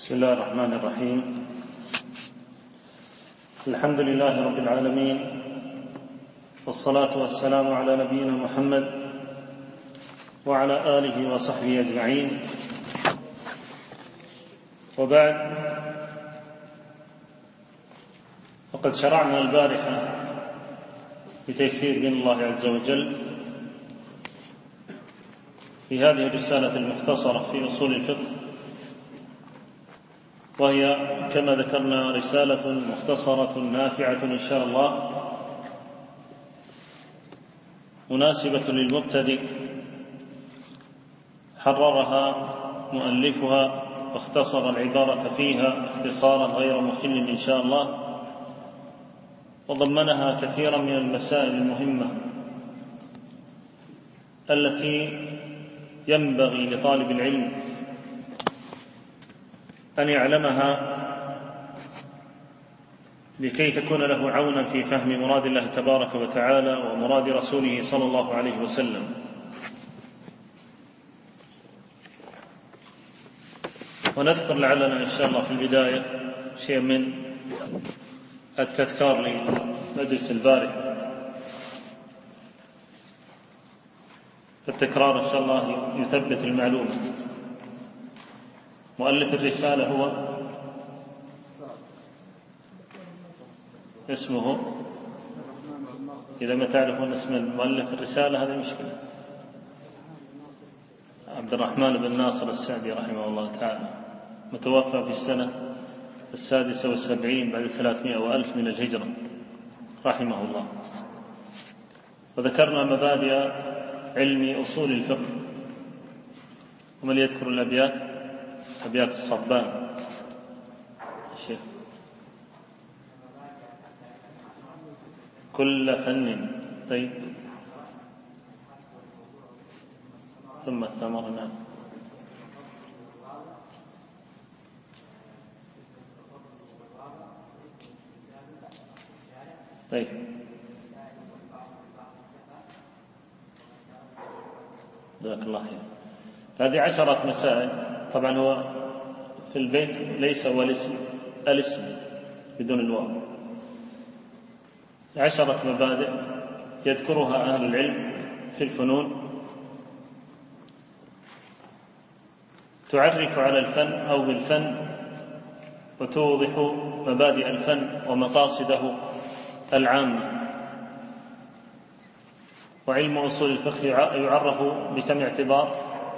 بسم الله الرحمن الرحيم. الحمد لله رب العالمين، والصلاة والسلام على نبينا محمد وعلى آله وصحبه أجمعين، وبعد، وقد شرعنا البارحة بتيسير من الله عز وجل في هذه الرسالة المختصرة في أصول الفقه، وهي كما ذكرنا رسالة مختصرة نافعة إن شاء الله، مناسبة للمبتدئ، حررها مؤلفها واختصر العبارة فيها اختصارا غير مخل إن شاء الله، وضمنها كثيرا من المسائل المهمة التي ينبغي لطالب العلم أن يعلمها لكي تكون له عونا في فهم مراد الله تبارك وتعالى ومراد رسوله صلى الله عليه وسلم. ونذكر لعلنا إن شاء الله في البداية شيء من التذكار لمجلس البارحة، فالتكرار إن شاء الله يثبت المعلومة. مؤلف الرسالة هو اسمه، إذا ما تعرفون اسم المؤلف الرسالة هذه مشكلة، عبد الرحمن بن ناصر السعدي رحمه الله تعالى، متوفى في السنة 76 بعد 300 وألف من الهجرة رحمه الله. وذكرنا مبادئ علم أصول الفقه، ومن يذكر الأبيات، أبيات الصبان الشيخ: كل فن طيب ثم الثمر. نعم. طيب، جزاك الله خير. هذه 10 مسائل. طبعا هو في البيت ليس هو الاسم بدون الواو. 10 مبادئ يذكرها أهل العلم في الفنون، تعرف على الفن أو بالفن، وتوضح مبادئ الفن ومقاصده العامة. وعلم أصول الفقه يعرف بكم اعتبار؟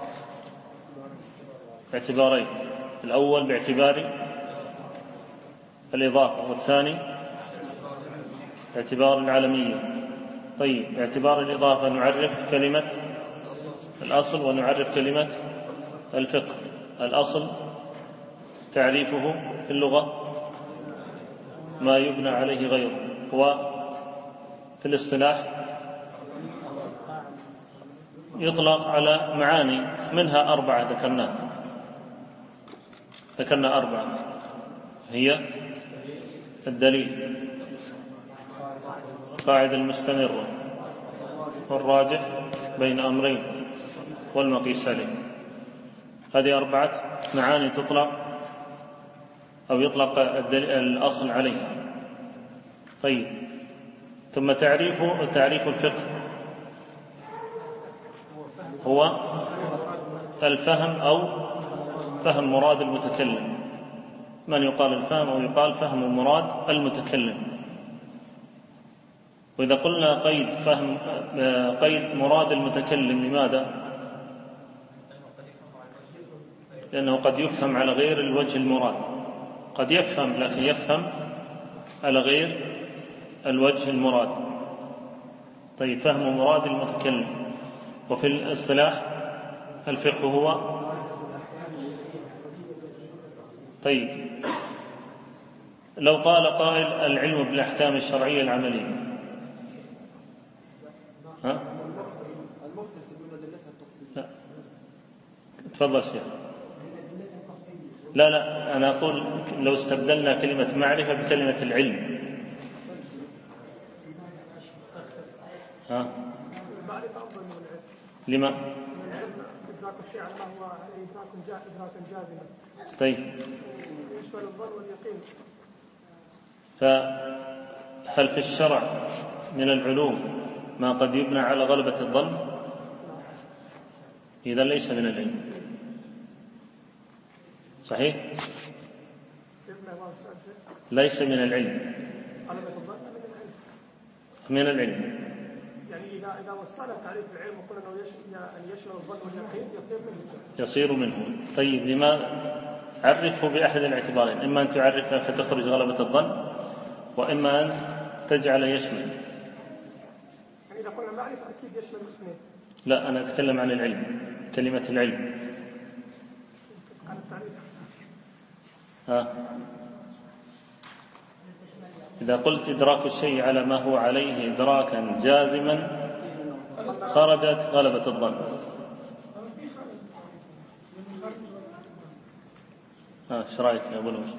باعتبارين: الأول باعتبار الإضافة، والثاني باعتبار العالمية. طيب، باعتبار الإضافة نعرف كلمة الأصل ونعرف كلمة الفقه. الأصل تعريفه في اللغة ما يبنى عليه غيره، وفي الاصطلاح يطلق على معاني، منها 4 ذكرنا 4، هي الدليل، القاعدة المستمرة، والراجح بين أمرين، والمقيس عليه. هذه 4 معاني تطلق أو يطلق الأصل عليها. طيب، ثم تعريف الفقه هو الفهم أو فهم مراد المتكلم. من يقال الفهم أو يقال فهم مراد المتكلم. وإذا قلنا قيد مراد المتكلم، لماذا؟ لأنه قد يفهم على غير الوجه المراد، قد يفهم لكن يفهم على غير الوجه المراد. طيب، فهم مراد المتكلم. وفي الاصطلاح الفقه هو، طيب، لو قال قائل العلم بالأحكام الشرعية العملية، ها؟ لا، تفضل شيخ. لا، أنا أقول لو استبدلنا كلمة معرفة بكلمة العلم، ها؟ لما؟ الشيء على ما هو إدراكا جازما. طيب يشمل الظن واليقين. فهل في الشرع من العلوم ما قد يبنى على غلبة الظن؟ إذا ليس من العلم. صحيح؟ ليس من العلم. من العلم. يعني إذا وصلنا تعريف العلم وقلنا أنه يشمل الظن واليقين يصير منه. طيب لما عرفه بأحد الاعتبارين، إما أن تعرفها فتخرج غلبة الظن، وإما أن تجعل يشمل. يعني إذا قلنا معرفة أكيد يشمل الاثنين. لا، أنا أتكلم عن العلم، كلمة العلم. عن التعريف. إذا قلت إدراك الشيء على ما هو عليه إدراكا جازما خرجت غلبة الظن. ايش رايك يا ابو نور؟ الشيخ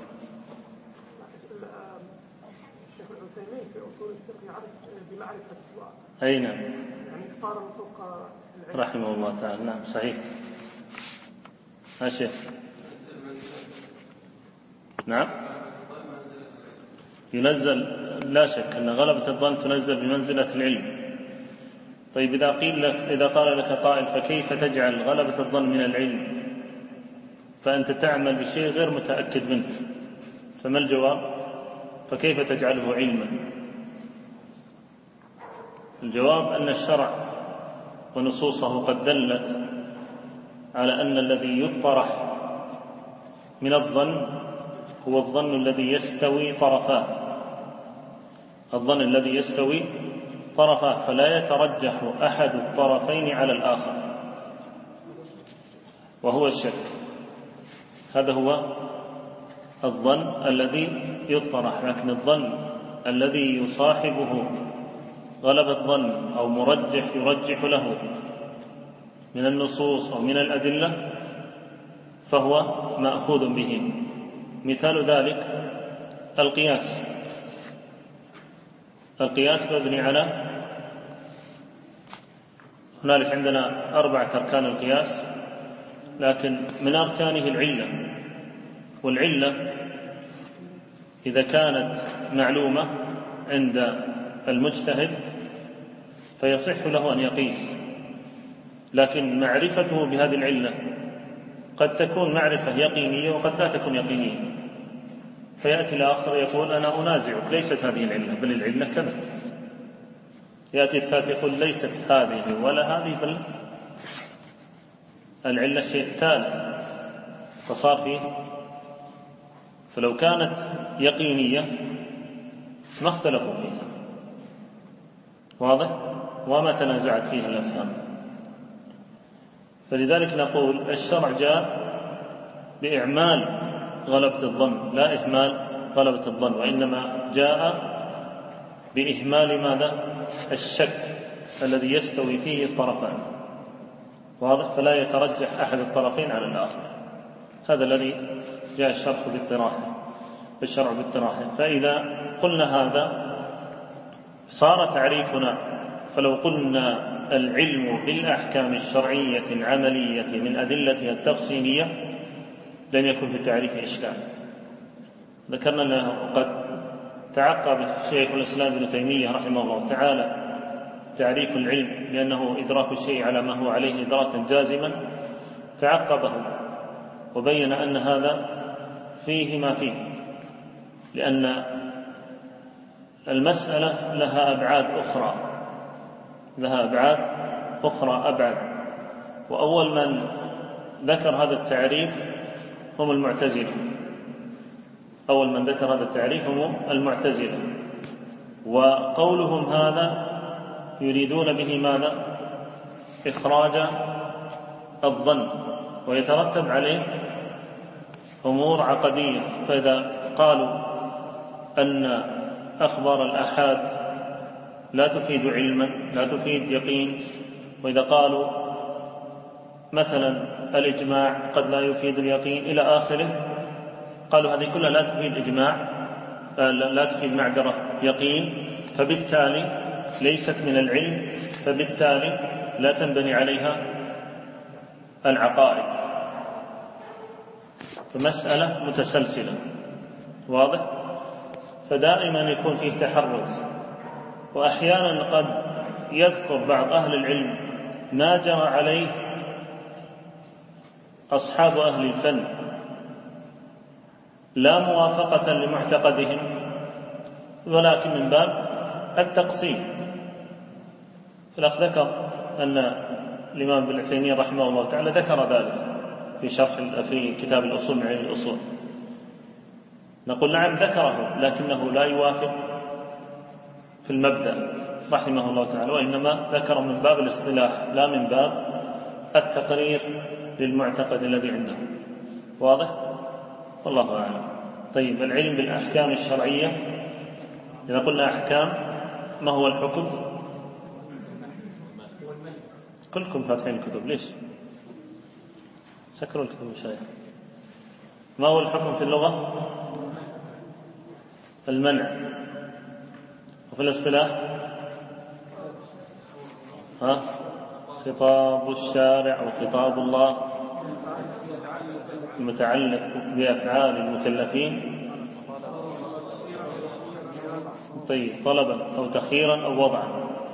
العثيمين في اصول الفقه يعرف بمعرفه اي نعم، يعني اختار فوق العلم رحمه الله تعالى. نعم صحيح. شيخ نعم، ينزل، لا شك أن غلبة الظن تنزل بمنزلة العلم. طيب إذا قال لك قائل فكيف تجعل غلبة الظن من العلم فأنت تعمل بشيء غير متأكد منه، فما الجواب؟ فكيف تجعله علما؟ الجواب أن الشرع ونصوصه قد دلت على أن الذي يطرح من الظن هو الظن الذي يستوي طرفاه، الظن الذي يستوي طرفاه، فلا يترجح أحد الطرفين على الآخر، وهو الشك. هذا هو الظن الذي يطرح. لكن الظن الذي يصاحبه غلبة ظن أو مرجح يرجح له من النصوص أو من الأدلة فهو مأخوذ به. مثال ذلك القياس. القياس مبني على، هنالك عندنا 4 أركان القياس، لكن من أركانه العلة، والعلة إذا كانت معلومة عند المجتهد فيصح له أن يقيس، لكن معرفته بهذه العلة قد تكون معرفة يقينية وقد لا تكون يقينية، فيأتي الآخر يقول أنا أنازعك، ليست هذه العلة بل العلة كذا. يأتي الثالث يقول ليست هذه ولا هذه بل العلة الشيء الثالث، فصار فيه. فلو كانت يقينية ما اختلفوا فيها، واضح؟ وما تنازعت فيه الأفهام. فلذلك نقول الشرع جاء بإعمال غلبة الظن لا إهمال غلبة الظن، وإنما جاء بإهمال ماذا؟ الشك الذي يستوي فيه الطرفان، واضح؟ فلا يترجح أحد الطرفين على الآخر. هذا الذي جاء الشرع باضطراحه. فإذا قلنا هذا صار تعريفنا، فلو قلنا العلم بالأحكام الشرعية العملية من أدلتها التفصيلية لم يكن في التعريف إشكال. ذكرنا أنه قد تعقب شيخ الإسلام ابن تيمية رحمه الله تعالى تعريف العلم لأنه إدراك الشيء على ما هو عليه إدراكا جازما، تعقبه وبين أن هذا فيه ما فيه، لأن المسألة لها أبعاد أخرى أبعد. وأول من ذكر هذا التعريف هم المعتزلة. وقولهم هذا يريدون به ماذا؟ إخراج الظن، ويترتب عليه أمور عقدية. فإذا قالوا أن أخبار الآحاد لا تفيد علما لا تفيد يقين، وإذا قالوا مثلا الإجماع قد لا يفيد اليقين إلى آخره، قالوا هذه كلها لا تفيد إجماع، لا تفيد معذرة يقين، فبالتالي ليست من العلم، فبالتالي لا تنبني عليها العقائد، فمسألة متسلسلة، واضح؟ فدائما يكون فيه تحرز، وأحيانا قد يذكر بعض أهل العلم ما جرى عليه أصحاب أهل الفن لا موافقة لمعتقدهم، ولكن من باب التقسيم. فالأخ ذكر أن الإمام ابن عثيمين رحمه الله تعالى ذكر ذلك في كتاب الأصول من علم الأصول. نقول نعم ذكره، لكنه لا يوافق في المبدأ رحمه الله تعالى، وإنما ذكر من باب الاصطلاح لا من باب التقرير للمعتقد الذي عنده، واضح؟ والله أعلم. طيب، العلم بالأحكام الشرعية، إذا قلنا أحكام ما هو الحكم؟ كلكم فاتحين الكتب، ليش؟ سكروا الكتب مشايخ. ما هو الحكم في اللغة؟ المنع. وفي الاصطلاح خطاب الشارع أو خطاب الله المتعلق بأفعال المكلفين، طيب، طلبا أو تخييرا أو وضعا.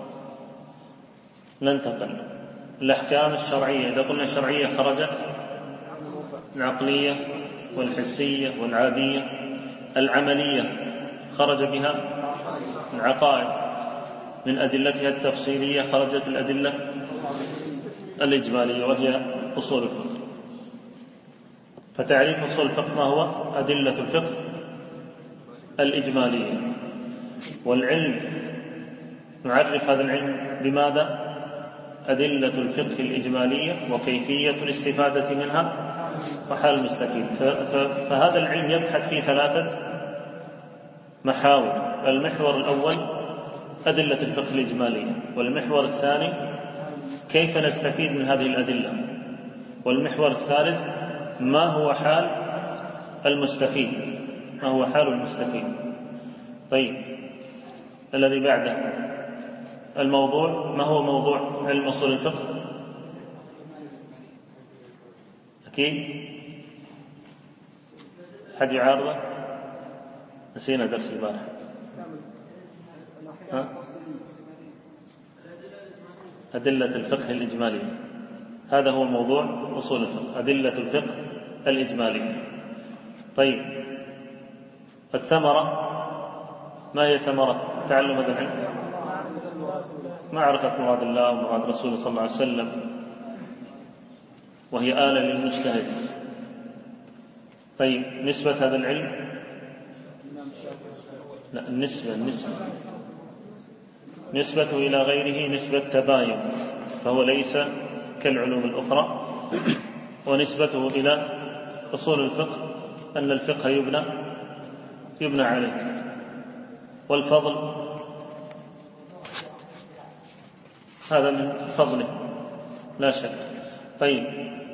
ننتقل الأحكام الشرعية. إذا قلنا الشرعية خرجت العقلية والحسية والعادية. العملية خرج بها العقائد، من أدلتها التفصيلية خرجت الأدلة الإجمالية وهي أصول الفقه. فتعريف أصول الفقه ما هو؟ أدلة الفقه الإجمالية. والعلم نعرف هذا العلم بماذا؟ أدلة الفقه الإجمالية وكيفية الاستفادة منها وحال المستفيد. فهذا العلم يبحث في 3 محاور. المحور الأول أدلة الفقه الإجمالية، والمحور الثاني كيف نستفيد من هذه الأدلة، والمحور الثالث ما هو حال المستفيد، ما هو حال المستفيد. طيب، الذي بعده الموضوع، ما هو موضوع علم أصول الفقه؟ أكيد حد يعارضه؟ نسينا درس البارح. أدلة الفقه الإجمالية، هذا هو موضوع أصول الفقه، أدلة الفقه الإجمالية. طيب، الثمرة، ما هي ثمرة تعلم هذا العلم؟ معرفة مراد الله ومراد رسوله صلى الله عليه وسلم، وهي آلة للمجتهد. طيب، نسبة هذا العلم؟ لا، نسبته إلى غيره نسبة تباين، فهو ليس كالعلوم الأخرى. ونسبته إلى أصول الفقه أن الفقه يبنى عليه. والفضل هذا من فضله لا شك. طيب،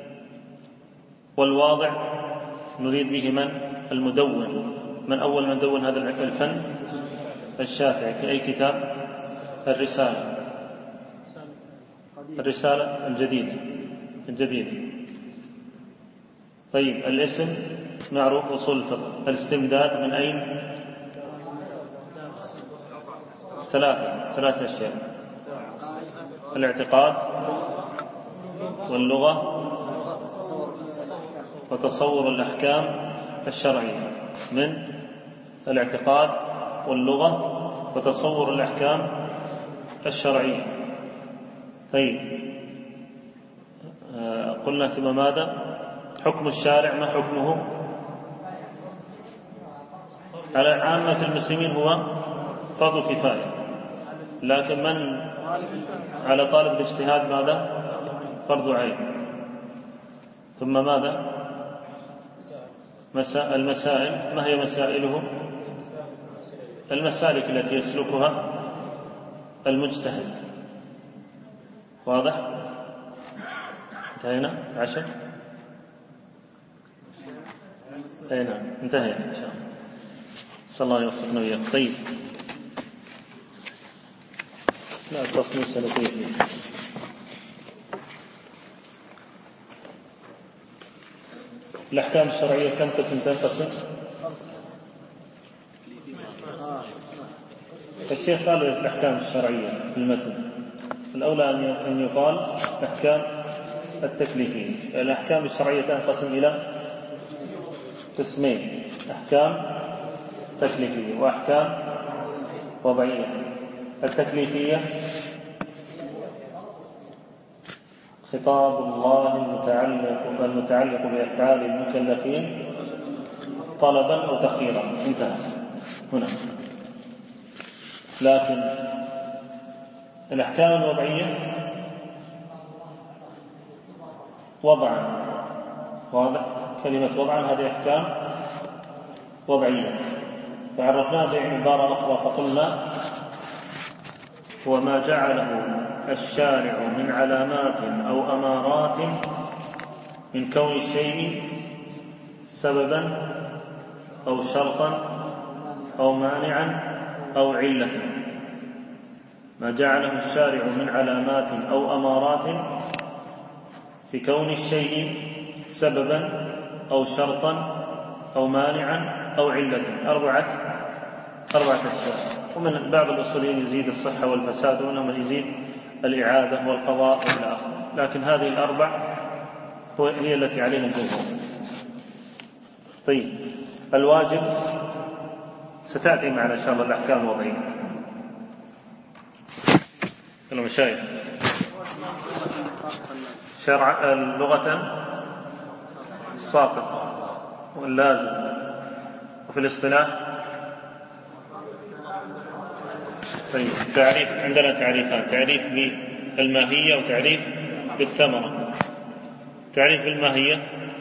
والواضع نريد به من؟ المدون. من أول من دون هذا الفن؟ الشافعي. في أي كتاب؟ الرسالة الجديدة. طيب، الاسم معروف أصول الفقه. الاستمداد من أين؟ 3 أشياء: الاعتقاد واللغة وتصور الأحكام الشرعية. من الاعتقاد واللغة وتصور الأحكام الشرعية. طيب، قلنا ثم ماذا؟ حكم الشارع، ما حكمه؟ على عامة المسلمين هو فرض كفاية، لكن من على طالب الاجتهاد ماذا؟ فرض عين. ثم ماذا؟ المسائل، ما هي مسائله؟ المسالك التي يسلكها المجتهد. واضح؟ انتهينا 10. نعم، انتهينا إن شاء الله. صلى الله يوفقنا وإياكم. طيب، لا تصنيف سلفية. الأحكام الشرعية كم قسم تنقسم؟ الشيخ قال الأحكام الشرعية في المتن، الأولى أن يقال الأحكام التكليفية. الأحكام الشرعية تنقسم إلى قسمين: أحكام تكليفية وأحكام وضعية. التكليفية خطاب الله المتعلق بأفعال المكلفين طلبا أو تخييرا، انتهى هنا. لكن الأحكام الوضعية وضعا، واضح؟ كلمة وضعا هذه أحكام وضعية، فعرفناها بعبارة أخرى فقلنا هو ما جعله الشارع من علامات أو أمارات من كون الشيء سببا أو شرطا أو مانعا أو علة. ما جعله الشارع من علامات أو أمارات في كون الشيء سببا أو شرطا أو مانعا أو علة، أربعة أشياء. ومن بعض الأصوليين يزيد الصحة والفساد، ومنهم يزيد الإعادة والقضاء إلى آخره، لكن هذه الأربع هي التي عليها الجمهور. طيب، الواجب ستأتي معنا إن شاء الله الأحكام الوضعية. المشايخ شرع اللغة ساقط واللازم، وفي الاصطلاح طيب تعريف، عندنا تعريفان: تعريف بالماهية وتعريف بالثمرة. تعريف بالماهية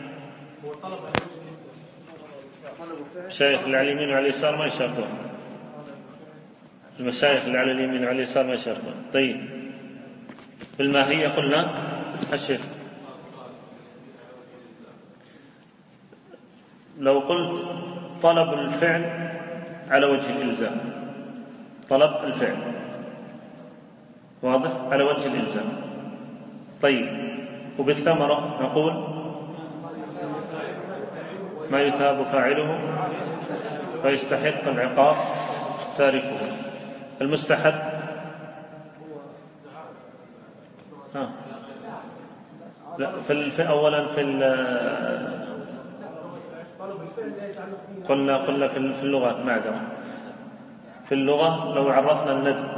المشايخ اللي على اليمين وعلى اليسار ما يشاركون، المشايخ اللي على اليمين وعلى اليسار ما يشاركون. طيب، بالماهية قلنا الشيخ لو قلت طلب الفعل على وجه الإلزام، طلب الفعل واضح على وجه الإلزام. طيب، وبالثمرة نقول ما يثاب فاعله ويستحق العقاب تاركه. المستحب لا، أولا قلنا في اللغة معذرة، في اللغة لو عرفنا الندب،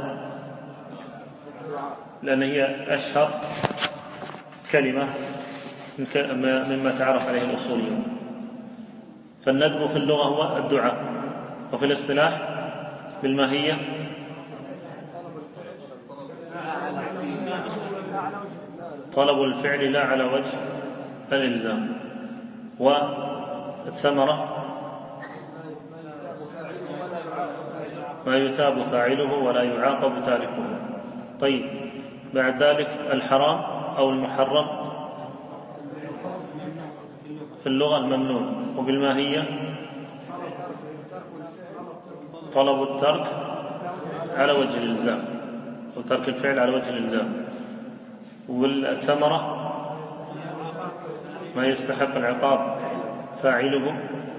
لأن هي أشهر كلمة مما تعرف عليه الأصوليون. فالندب في اللغة هو الدعاء، وفي الاصطلاح بالماهية طلب الفعل لا على وجه الإلزام. والثمرة ما يثاب فاعله ولا يعاقب تاركه. طيب، بعد ذلك الحرام أو المحرم في اللغة الممنوع، وبالماهية طلب الترك على وجه الإلزام، وترك الفعل على وجه الإلزام. والثمرة ما يستحق العقاب فاعله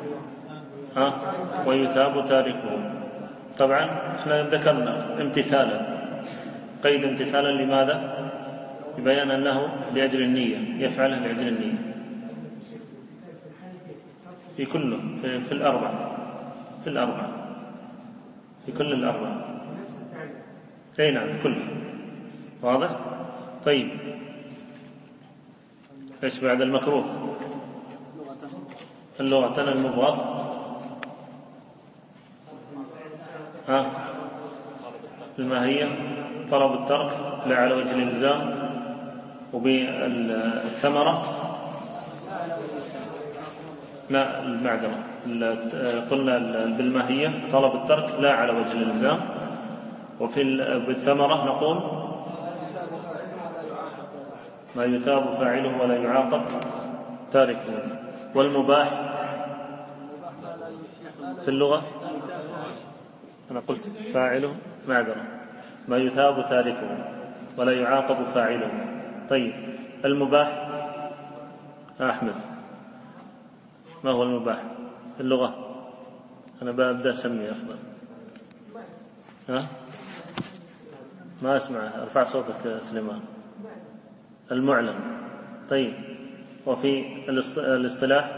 ويثاب تاركه. طبعا احنا ذكرنا امتثالا، قيد امتثالا لماذا؟ لبيان أنه لأجل النية، يفعله لأجل النية في كله، في الأربع، في كل الأربع. أي نعم، كله واضح. طيب، ايش بعد المكروه؟ اللغة المبغض الماهية طلب الترك لا على وجه الإلزام، وبالثمرة لا المعذرة، قلنا بالماهية طلب الترك لا على وجه الإلزام، بالثمرة نقول ما يثاب فاعله ولا يعاقب تاركه. والمباح في اللغة أنا قلت فاعله معذرة، ما يثاب تاركه ولا يعاقب فاعله. طيب، المباح أحمد ما هو المباح في اللغة؟ أنا ببدأ أسمي أفضل. ها؟ ما أسمع، ارفع صوتك سليمان. المعلن. طيب، وفي الاصطلاح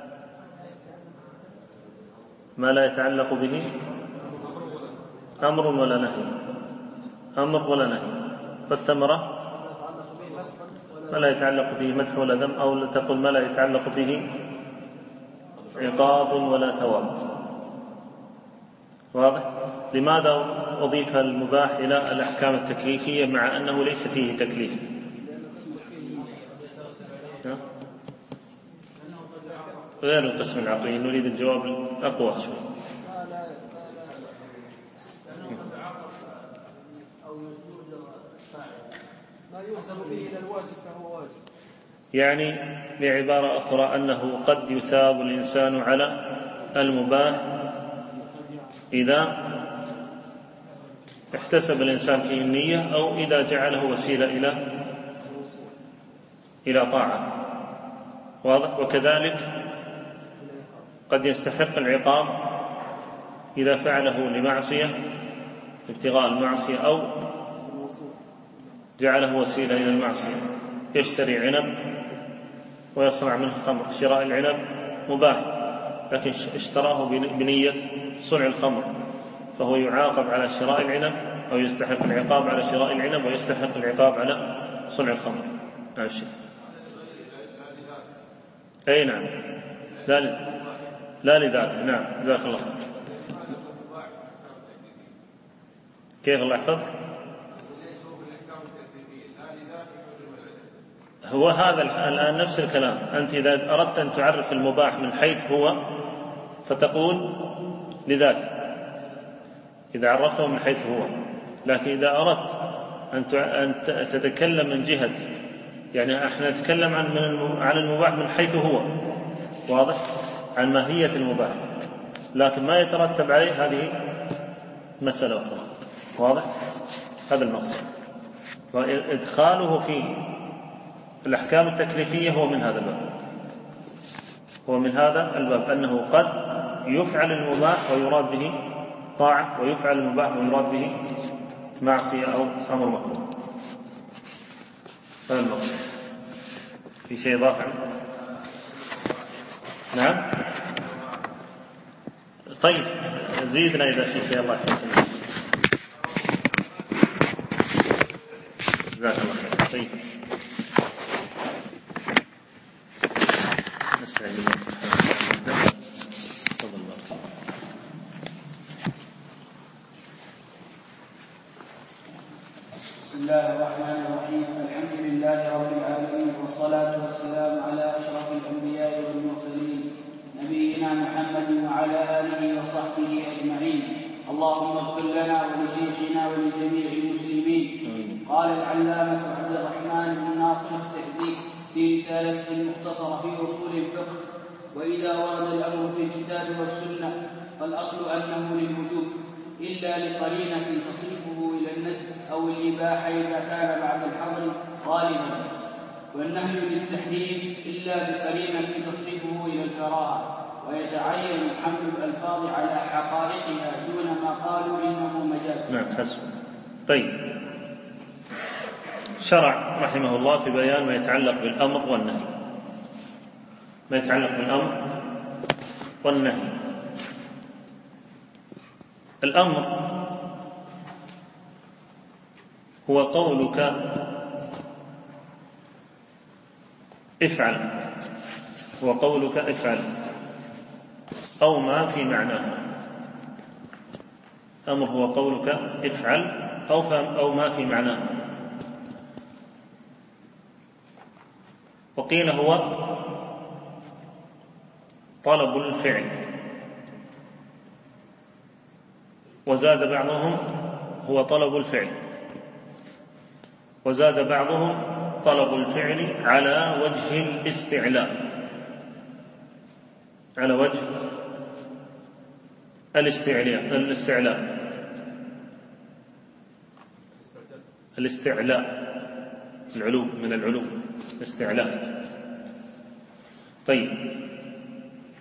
ما لا يتعلق به أمر ولا نهي، أمر ولا نهي. والثمرة ما لا يتعلق به مدح ولا ذم، أو تقول ما لا يتعلق به عقاب ولا ثواب. واضح؟ لماذا أضيف المباح إلى الأحكام التكليفية مع أنه ليس فيه تكليف؟ غير القسم العقلي، نريد الجواب الأقوى شوي. يعني بعبارة أخرى أنه قد يثاب الإنسان على المباح إذا احتسب الإنسان فيه النية، أو إذا جعله وسيلة إلى طاعة. واضح؟ وكذلك قد يستحق العقاب إذا فعله لمعصية، ابتغاء المعصية، أو جعله وسيلة إلى المعصية. يشتري عنب ويصنع منه خمر، شراء العنب مباح، لكن اشتراه بنية صنع الخمر، فهو يعاقب على شراء العنب، أو يستحق العقاب على شراء العنب، ويستحق العقاب على صنع الخمر. ماشي. أي نعم، لا لذاته. نعم، جزاك الله خير. كيف الله يحفظك؟ هو هذا الآن نفس الكلام. أنت إذا أردت أن تعرف المباح من حيث هو فتقول لذاته، إذا عرفته من حيث هو. لكن إذا أردت أن تتكلم من جهة، يعني احنا نتكلم عن المباح من حيث هو، واضح، عن ماهية المباح، لكن ما يترتب عليه هذه مسألة أخرى. واضح؟ هذا المقصد. وإدخاله في الأحكام التكليفية هو من هذا الباب، أنه قد يفعل المباح ويراد به طاعة، ويفعل المباح ويراد به معصية أو أمر مكروه. هذا المقصد. في شيء إضافة؟ نعم. طيب، زيدنا إذا في شيء. الله يحفظك. جزاك الله خير. طيب، نستعين بالله سبحانه وتعالى. بسم الله الرحمن الرحيم. الحمد لله رب العالمين، والصلاة والسلام على أشرف الأنبياء والمرسلين، نبينا محمد وعلى آله وصحبه أجمعين. اللهم اغفر لنا ولشيخنا ولجميع المسلمين. قال العلامة عبد الرحمن بن ناصر السعدي في رسالته المختصرة في أصول الفقه: وإذا ورد الأمر في الكتاب والسنة فالأصل أنه للوجوب، إلا لقرينة تصرفه إلى الندب أو الإباحة إذا كان بعد الحظر غالبا، والنهي للتحريم إلا بقرينة تصرفه إلى الكراهة، ويتعين حمل الألفاظ على حقائقها دون ما قالوا إنه مجاز. نعم، حسن. طيب، شرع رحمه الله في بيان ما يتعلق بالأمر والنهي. ما يتعلق بالأمر والنهي. الأمر هو قولك افعل، وقولك افعل، أو ما في معناه. أمر هو قولك افعل أو ما في معناه. وقيل هو طلب الفعل، وزاد بعضهم هو طلب الفعل، وزاد بعضهم طلب الفعل على وجه الاستعلاء، على وجه الاستعلاء، العلو، من العلو، الاستعلاء. طيب،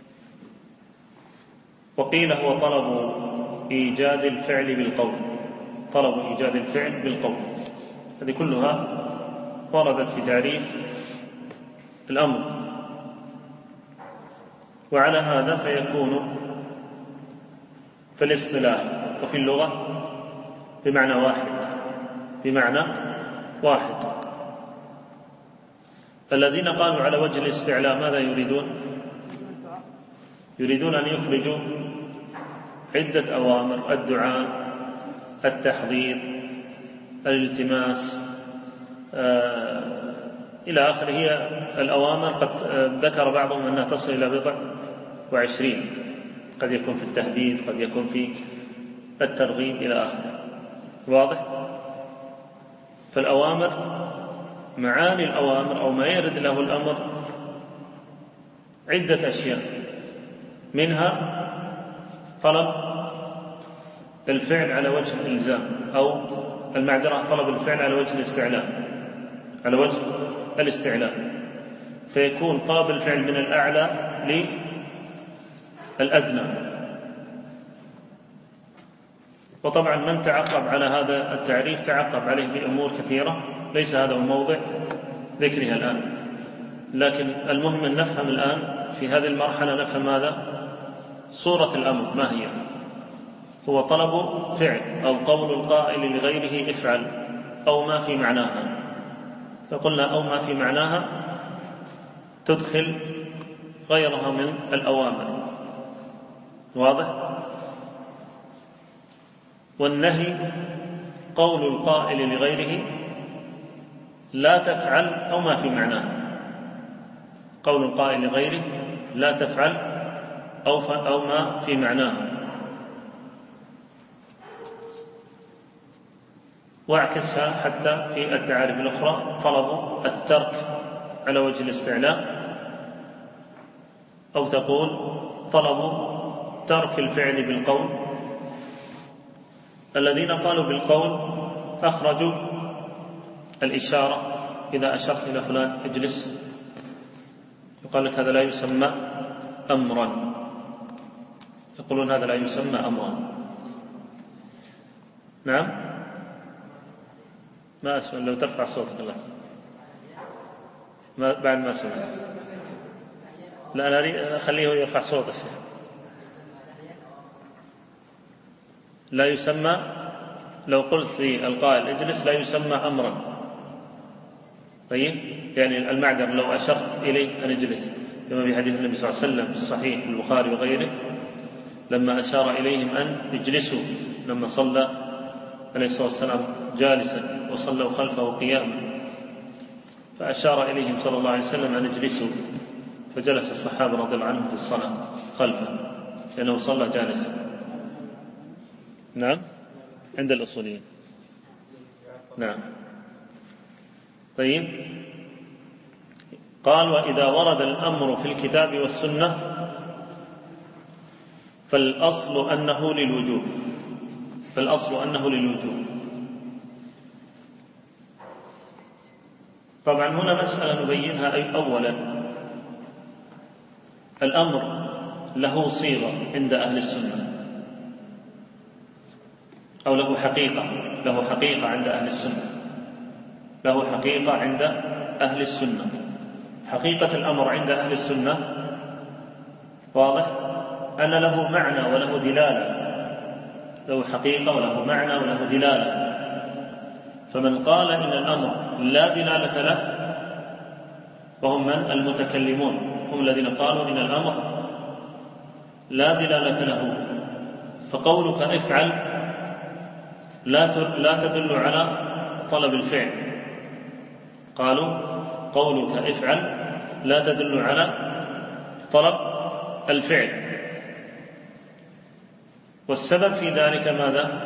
وقيل هو طلب إيجاد الفعل بالقول، طلب إيجاد الفعل بالقول. هذه كلها وردت في تعريف الأمر، وعلى هذا فيكون في الاصطلاح وفي اللغة بمعنى واحد. الذين قالوا على وجه الاستعلاء ماذا يريدون؟ يريدون أن يخرجوا عدة أوامر: الدعاء، التحضير، الالتماس، إلى آخره. هي الأوامر قد ذكر بعضهم أنها تصل إلى 20، قد يكون في التهديد، قد يكون في الترغيب، إلى آخره. واضح؟ فالأوامر، معاني الأوامر أو ما يرد له الأمر عدة أشياء، منها طلب الفعل على وجه الإلزام، أو المعذرة، طلب الفعل على وجه الاستعلاء، فيكون طلب الفعل من الأعلى للأدنى. وطبعا من تعقب على هذا التعريف تعقب عليه بأمور كثيرة، ليس هذا هو موضع ذكرها الآن، لكن المهم أن نفهم الآن في هذه المرحلة، نفهم ماذا؟ صورة الأمر ما هي؟ هو طلب فعل أو قول القائل لغيره افعل، أو ما في معناها. فقلنا أو ما في معناها تدخل غيرها من الأوامر. واضح؟ والنهي قول القائل لغيره لا تفعل، أو ما في معناها. قول القائل لغيره لا تفعل أو ما في معناها. واعكسها حتى في التعاريف الأخرى: طلب الترك على وجه الاستعلاء، أو تقول طلب ترك الفعل بالقول. الذين قالوا بالقول أخرجوا الإشارة، إذا أشرت إلى فلان اجلس، يقال لك هذا لا يسمى أمرا، يقولون هذا لا يسمى أمرا. نعم، ما أسمع، لو ترفع صوتك الله بعد ما سمع. لا أنا أخليه يرفع صوت الشيخ. لا يسمى، لو قلت لي القائل اجلس لا يسمى أمرا. طيب، يعني المعذر لو أشرت إليه أن اجلس، كما في حديث النبي صلى الله عليه وسلم في الصحيح في البخاري وغيره، لما أشار إليهم أن يجلسوا، لما صلى عليه الصلاة والسلام جالسا وصلوا خلفه قياما، فأشار إليهم صلى الله عليه وسلم أن يجلسوا، فجلس الصحابة رضي الله عنهم في الصلاة خلفه لأنه صلى جالسا. نعم، عند الأصوليين. نعم. طيب، قال: وإذا ورد الأمر في الكتاب والسنة فالأصل أنه للوجوب. طبعا هنا مسألة نبينها. أي أولا، الأمر له صيغة عند أهل السنة، أو له حقيقة عند أهل السنة. حقيقة الأمر عند أهل السنة واضح أن له معنى وله دلالة، له حقيقة وله معنى وله دلالة. فمن قال إن الأمر لا دلالة له وهم من؟ المتكلمون، هم الذين قالوا إن الأمر لا دلالة له. فقولك افعل لا تدل على طلب الفعل. قالوا قولك افعل لا تدل على طلب الفعل. والسبب في ذلك ماذا؟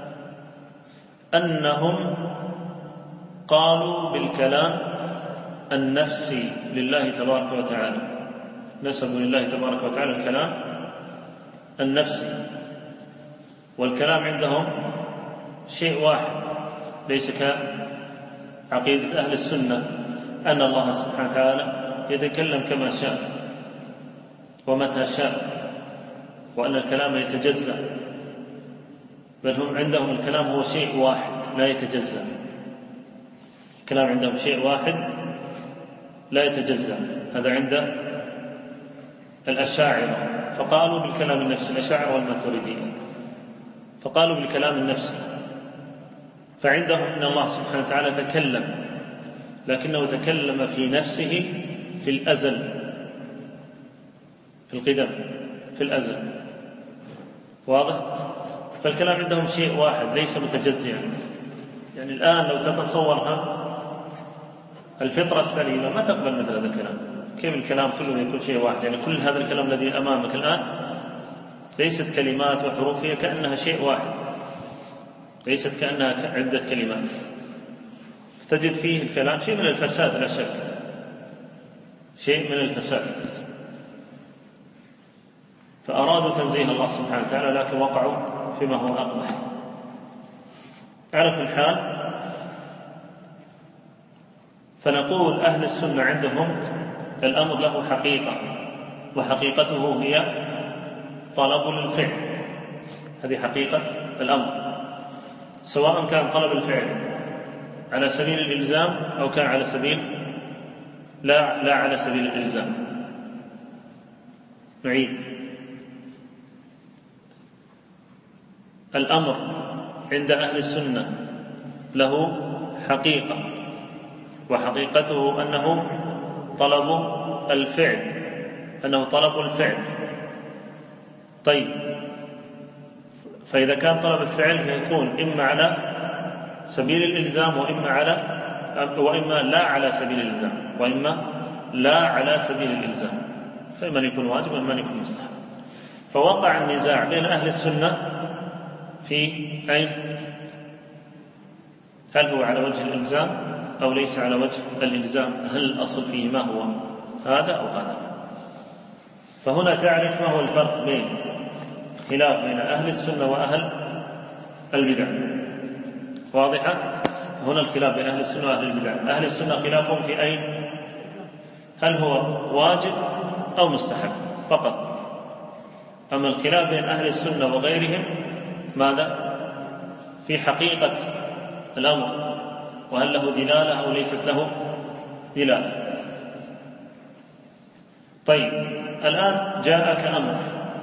أنهم قالوا بالكلام النفسي لله تبارك وتعالى، نسبوا لله تبارك وتعالى الكلام النفسي. والكلام عندهم شيء واحد، ليس كعقيدة أهل السنة أن الله سبحانه وتعالى يتكلم كما شاء ومتى شاء، وأن الكلام يتجزأ، بل هم عندهم الكلام هو شيء واحد لا يتجزأ. الكلام عندهم شيء واحد لا يتجزأ. هذا عند الأشاعرة، فقالوا بالكلام النفسي، الأشاعرة والماتريدية فقالوا بالكلام النفسي. فعندهم أن الله سبحانه وتعالى تكلم، لكنه تكلم في نفسه في الأزل، في القدم، في الأزل. واضح؟ فالكلام عندهم شيء واحد ليس متجزئا. يعني الآن لو تتصورها الفطرة السليمة ما تقبل مثل هذا الكلام. كيف الكلام كله يكون شيء واحد؟ يعني كل هذا الكلام الذي أمامك الآن ليست كلمات وحروف، هي كأنها شيء واحد، ليست كأنها عدة كلمات. تجد فيه الكلام شيء من الفساد لا شك، شيء من الفساد. فأرادوا تنزيه الله سبحانه وتعالى، لكن وقعوا فيما هو أقبح. على كل حال، فنقول أهل السنة عندهم الأمر له حقيقة، وحقيقته هي طلب الفعل. هذه حقيقة الأمر، سواء كان طلب الفعل على سبيل الإلزام أو كان على سبيل لا على سبيل الإلزام. نعيد: الأمر عند أهل السنة له حقيقة، وحقيقته أنه طلب الفعل، أنه طلب الفعل. طيب، فإذا كان طلب الفعل فيكون إما على سبيل الإلزام وإما لا على سبيل الإلزام، وإما لا على سبيل الإلزام، فإما يكون واجب وإما يكون مستحب. فوقع النزاع بين أهل السنة في أين؟ هل هو على وجه الإلزام أو ليس على وجه الإلزام؟ هل الأصل فيه ما هو هذا أو هذا؟ فهنا تعرف ما هو الفرق بين خلاف بين أهل السنة وأهل البدع. واضحة؟ هنا الخلاف بين أهل السنة وأهل البدع. أهل السنة خلافهم في أين؟ هل هو واجب أو مستحب فقط. أما الخلاف بين أهل السنة وغيرهم ماذا؟ في حقيقة الأمر، وهل له دلالة أو ليست له دلالة. طيب، الآن جاءك أمر،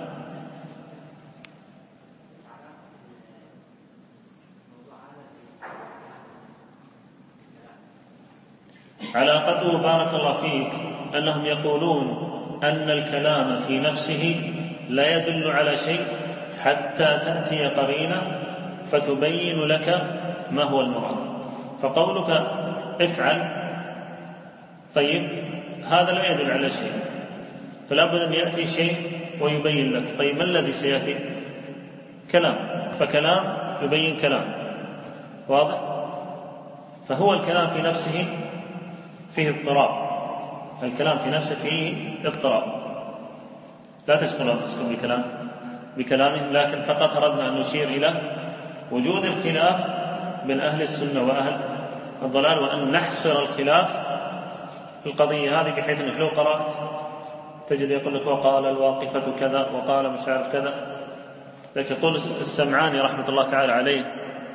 علاقته بارك الله فيك أنهم يقولون أن الكلام في نفسه لا يدل على شيء حتى تأتي قرينة فتبين لك ما هو المراد. فقولك افعل، طيب، هذا لا يدل على شيء، فلا بد أن يأتي شيء ويبين لك. طيب، ما الذي سيأتي؟ كلام، فكلام يبين كلام. واضح؟ فهو الكلام في نفسه فيه اضطراب، الكلام في نفسه فيه اضطراب. لا تشغل أنفسكم بكلامهم، لكن فقط أردنا أن نشير إلى وجود الخلاف بين أهل السنة وأهل الضلال، وأن نحصر الخلاف في القضية هذه، بحيث أنك لو قرأت تجد يقول لك وقال الواقفة كذا وقال مش عارف كذا. لكن يقول السمعاني رحمة الله تعالى عليه،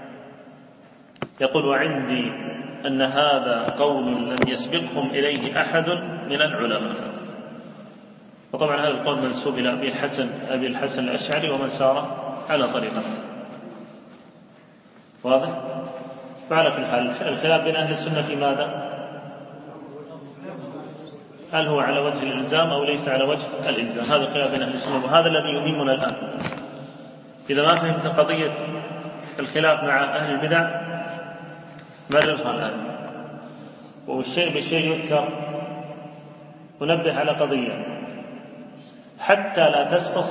يقول: وعندي أن هذا قول لم يسبقهم إليه أحد من العلماء. وطبعا هذا القول منسوب إلى أبي الحسن الأشعري ومن سار على طريقته. واضح؟ فعلى كل حال، الخلاف بين أهل السنة في ماذا؟ هل هو على وجه الإلزام أو ليس على وجه الإلزام؟ هذا الخلاف بين أهل السنة، وهذا الذي يهمنا الآن. إذا ما فهمت قضية الخلاف مع أهل البدع مررها الآن، والشيء بالشيء يذكر. ونبه على قضية: حتى لا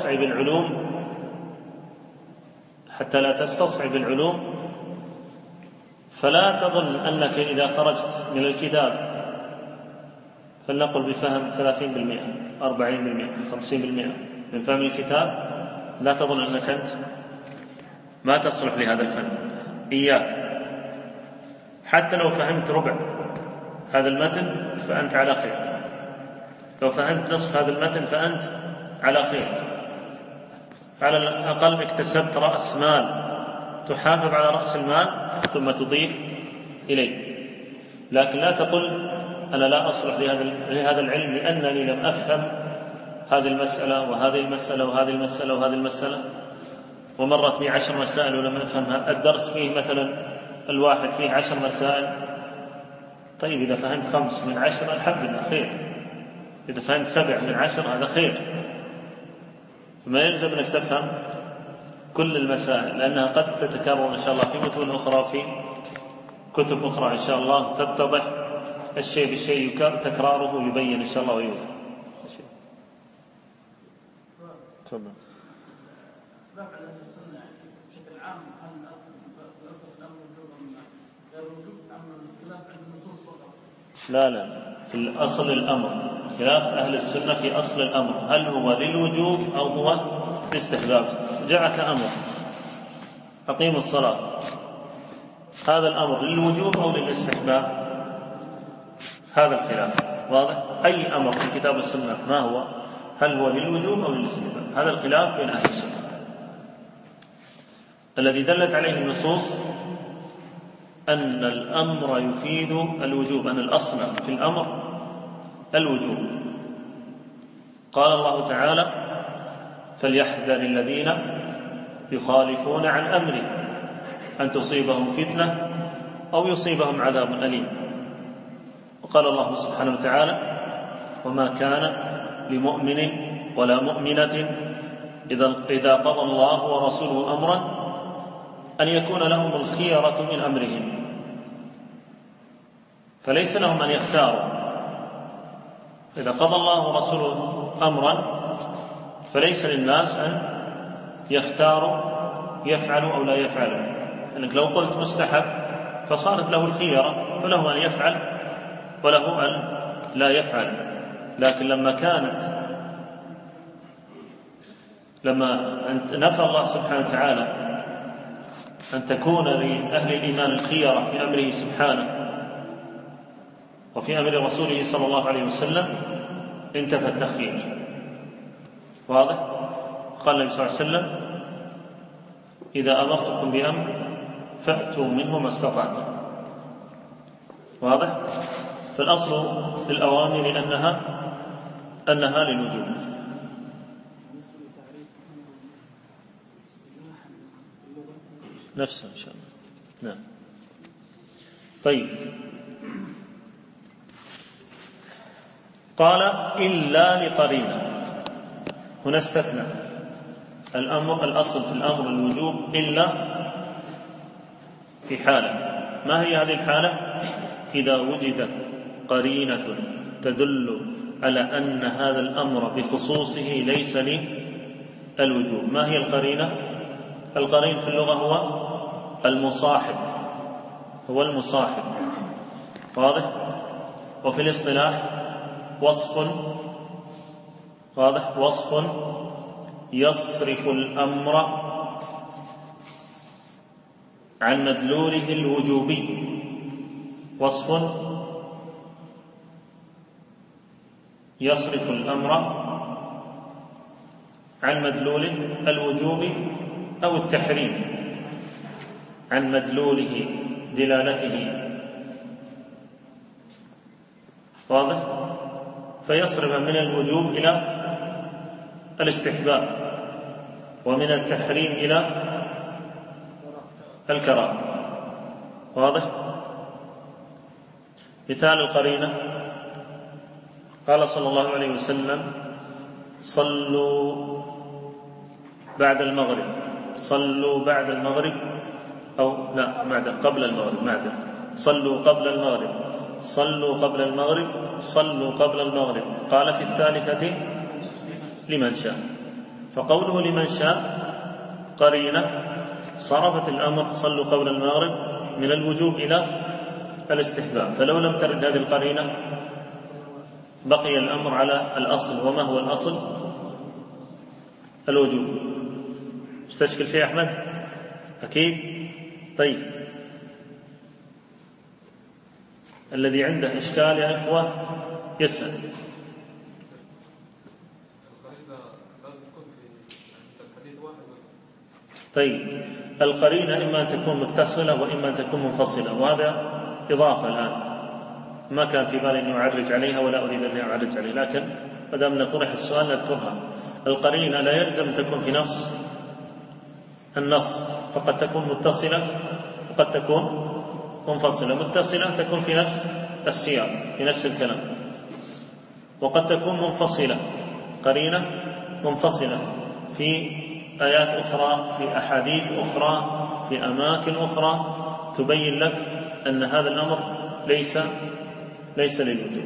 تستصعب العلوم، فلا تظن أنك إذا خرجت من الكتاب فلنقل بفهم 30%، 40%، 50% من فهم الكتاب، لا تظن أنك أنت ما تصلح لهذا الفن. إياك، حتى لو فهمت ربع هذا المتن فأنت على خير، لو فهمت نصف هذا المتن فأنت على خير. على الأقل اكتسبت رأس مال تحافظ على رأس المال ثم تضيف إليه. لكن لا تقل أنا لا أصلح لهذا العلم لأنني لم أفهم هذه المسألة وهذه المسألة وهذه المسألة وهذه المسألة، ومرت بي 10 مسائل ولم أفهمها. الدرس فيه مثلا الواحد فيه 10 مسائل، طيب إذا فهمت 5 من 10 الحمد لله خير، إذا فهمت 7 من 10 هذا خير. فما يلزم أنك تفهم كل المسائل، لأنها قد تتكرر إن شاء الله في متون أخرى وفي كتب أخرى إن شاء الله تتضح الشيء بالشيء تكراره يبين إن شاء الله ويوضح. تفضل. بشكل عام هل الأصل الأمر غير وجوب أم الخلاف عند النصوص فقط؟ لا في الأصل الأمر، خلاف أهل السنة في أصل الأمر هل هو للوجوب أو هو للاستحباب. جاءك أمر أقيم الصلاة، هذا الأمر للوجوب أو للاستحباب؟ هذا الخلاف واضح. أي أمر في كتاب السنة ما هو؟ هل هو للوجوب أو للاستحباب؟ هذا الخلاف بين أهل السنة. الذي دلت عليه النصوص أن الأمر يفيد الوجوب، أن الأصل في الأمر الوجوب. قال الله تعالى فليحذر الذين يخالفون عن أمره أن تصيبهم فتنة أو يصيبهم عذاب أليم. وقال الله سبحانه وتعالى وما كان لمؤمن ولا مؤمنة إذا قضى الله ورسوله أمرا أن يكون لهم الخيرة من أمرهم، فليس لهم أن يختاروا. إذا قضى الله ورسوله أمرا فليس للناس أن يختاروا يفعلوا أو لا يفعلوا، لأنك لو قلت مستحب فصارت له الخيرة، فله أن يفعل وله أن لا يفعل. لكن لما نفى الله سبحانه وتعالى أن تكون لأهل الإيمان الخيرة في أمره سبحانه وفي أمر رسوله صلى الله عليه وسلم انتفى التخيير. واضح؟ قال النبي صلى الله عليه وسلم إذا أمرتكم بأمر فأتوا منه ما استطعتم. واضح؟ فالأصل للأوامر أنها للوجوب. نفسه إن شاء الله. نعم. طيب، قال إلا لقرينة. هنا استثنى الأصل في الأمر الوجوب إلا في حالة. ما هي هذه الحالة؟ إذا وجدت قرينة تدل على أن هذا الأمر بخصوصه ليس للوجوب. ما هي القرينة؟ القرين في اللغة هو المصاحب. واضح؟ وفي الاصطلاح وصف يصرف الأمر عن مدلوله الوجوبي. وصف يصرف الأمر عن مدلوله الوجوبي أو التحريم، عن مدلوله دلالته. واضح؟ فيصرف من الوجوب إلى الاستحباب ومن التحريم إلى الكراهة. واضح؟ مثال القرينة قال صلى الله عليه وسلم صلوا بعد المغرب أو لا قبل المغرب صلوا قبل المغرب. قال في الثالثة لمن شاء. فقوله لمن شاء قرينة صرفت الأمر صلوا قبل المغرب من الوجوب إلى الاستحباب. فلو لم ترد هذه القرينة بقي الأمر على الأصل. وما هو الأصل؟ الوجوب. استشكل شيء أحمد؟ أكيد. طيب، الذي عنده إشكال يا إخوة يسأل. لازم يكون في الحديث واحد طيب القرينة إما أن تكون متصلة وإما أن تكون منفصلة، وهذا إضافة الآن، ما كان في بالي أن يعرج عليها ولا أريد أن يعرج عليه، لكن ما دام نطرح السؤال نذكرها. القرينة لا يلزم أن تكون في نفس النص، فقد تكون متصلة وقد تكون منفصلة. متصلة تكون في نفس السياق في نفس الكلام، وقد تكون منفصلة، قرينة منفصلة في آيات أخرى، في أحاديث أخرى، في أماكن أخرى تبين لك أن هذا الأمر ليس للوجوب.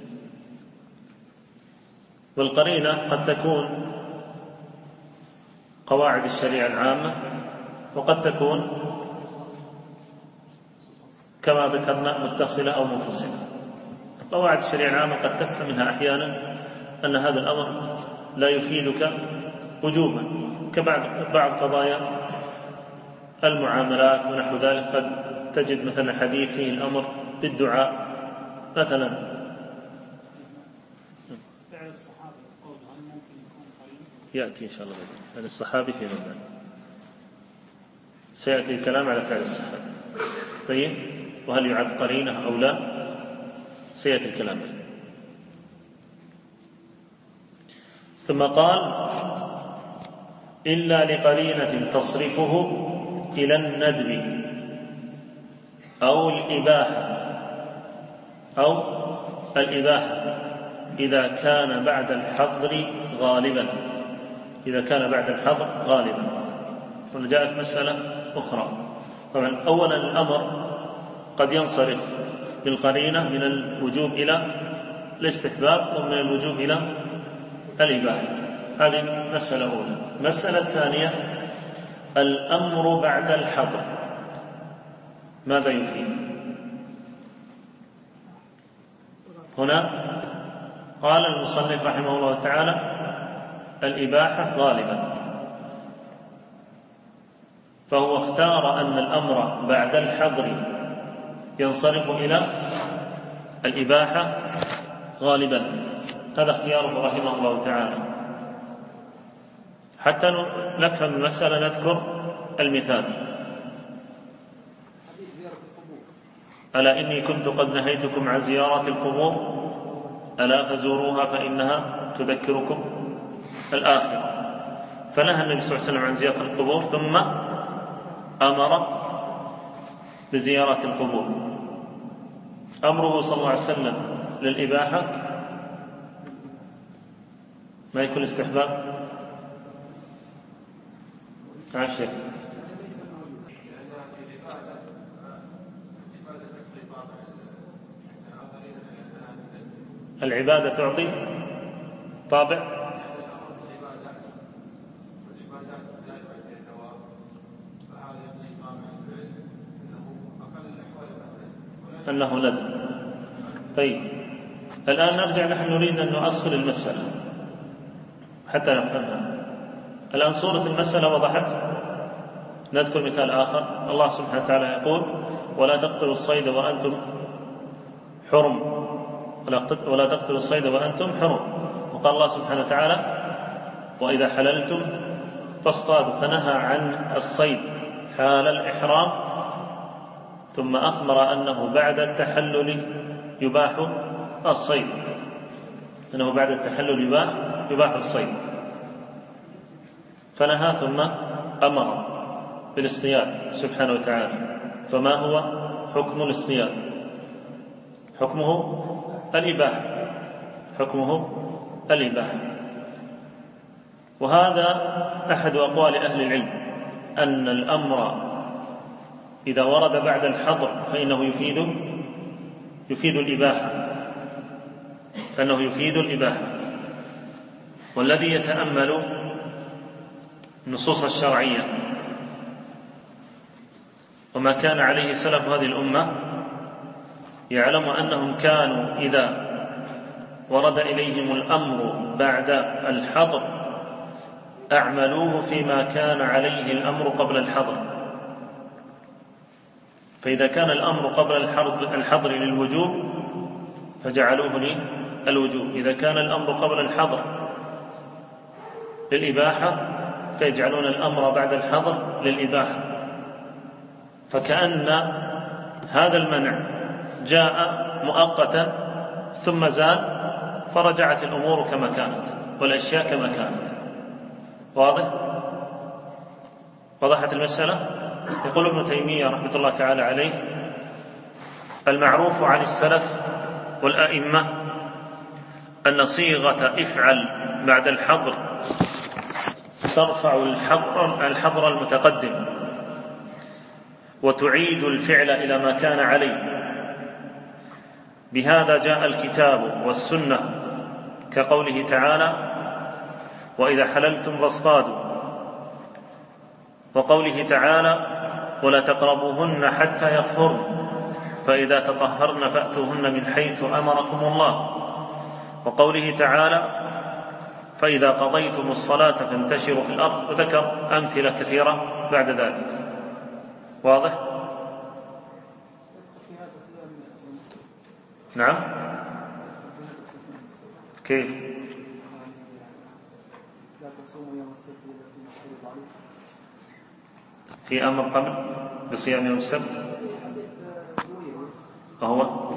والقرينة قد تكون قواعد الشريعة العامة، وقد تكون كما ذكرنا متصلة أو منفصلة. قواعد الشريعة العامة قد تفهم منها أحيانا أن هذا الأمر لا يفيدك وجوبا، كبعض قضايا المعاملات ونحو ذلك، قد تجد مثلا حديث فيه الأمر بالدعاء مثلا. فعل الصحابة القول هل ممكن يكون قريب؟ يأتي إن شاء الله فعل الصحابي في مبدأ، سيأتي الكلام على فعل الصحابي. طيب وهل يعد قرينة أو لا سيأتي الكلام. ثم قال إلا لقرينة تصرفه إلى الندب أو الإباحة إذا كان بعد الحظر غالبا. وجاءت مسألة أخرى. طبعا أولا الأمر قد ينصرف بالقرينة من الوجوب إلى الاستحباب ومن الوجوب إلى الإباحة، هذه مسألة أولى. مسألة ثانية الأمر بعد الحظر ماذا يفيد؟ هنا قال المصنف رحمه الله تعالى الإباحة غالبا، فهو اختار أن الأمر بعد الحظر ينصرف إلى الإباحة غالبا، هذا اختياره رحمه الله تعالى. حتى نفهم المسألة نذكر المثال. ألا إني كنت قد نهيتكم عن زيارة القبور ألا فزوروها فإنها تذكركم الآخرة. فنهى النبي صلى الله عليه وسلم عن زيارة القبور ثم أمر بزيارة القبور. أمره صلى الله عليه وسلم للإباحة ما يكون استحباب 10. العبادة تعطي طابع أنه ندب. طيب الآن نرجع، نحن نريد أن نؤصل المسألة حتى نفهمها. الآن صورة المسألة وضحت. نذكر مثال آخر. الله سبحانه وتعالى يقول ولا تقتلوا الصيد وأنتم حرم، ولا تقتلوا الصيد وأنتم حرم. وقال الله سبحانه وتعالى وإذا حللتم فاصطادوا، فنهى عن الصيد حال الإحرام، ثم أخبر أنه بعد التحلل يباح الصيد، أنه بعد التحلل يباح الصيد، فنهى ثم أمر بالاصطياد سبحانه وتعالى. فما هو حكم الاصطياد؟ حكمه الإباحة. وهذا أحد أقوال أهل العلم أن الأمر إذا ورد بعد الحظر فإنه يفيد الإباحة. والذي يتأمل النصوص الشرعية وما كان عليه سلف هذه الأمة يعلم أنهم كانوا إذا ورد إليهم الأمر بعد الحظر أعملوه فيما كان عليه الأمر قبل الحظر. فإذا كان الأمر قبل الحظر للوجوب فجعلوه للوجوب، إذا كان الأمر قبل الحظر للإباحة فيجعلون الأمر بعد الحظر للإباحة، فكأن هذا المنع جاء مؤقتا ثم زال فرجعت الأمور كما كانت والأشياء كما كانت. واضح؟ وضحت المسألة؟ يقول ابن تيمية رحمة الله تعالى عليه: المعروف عن السلف والأئمة أن صيغة افعل بعد الحظر ترفع الحظر المتقدم وتعيد الفعل إلى ما كان عليه. بهذا جاء الكتاب والسنة، كقوله تعالى: وإذا حللتم فاصطادوا، وقوله تعالى: ولا تقربوهن حتى يطهرن، فإذا تطهرن فأتوهن من حيث أمركم الله، وقوله تعالى: فإذا قضيتم الصلاة فانتشروا في الأرض، وذكر أمثلة كثيرة بعد ذلك. واضح؟ نعم. كيف؟ في أمر قبل بصيام يوم السبت، وهو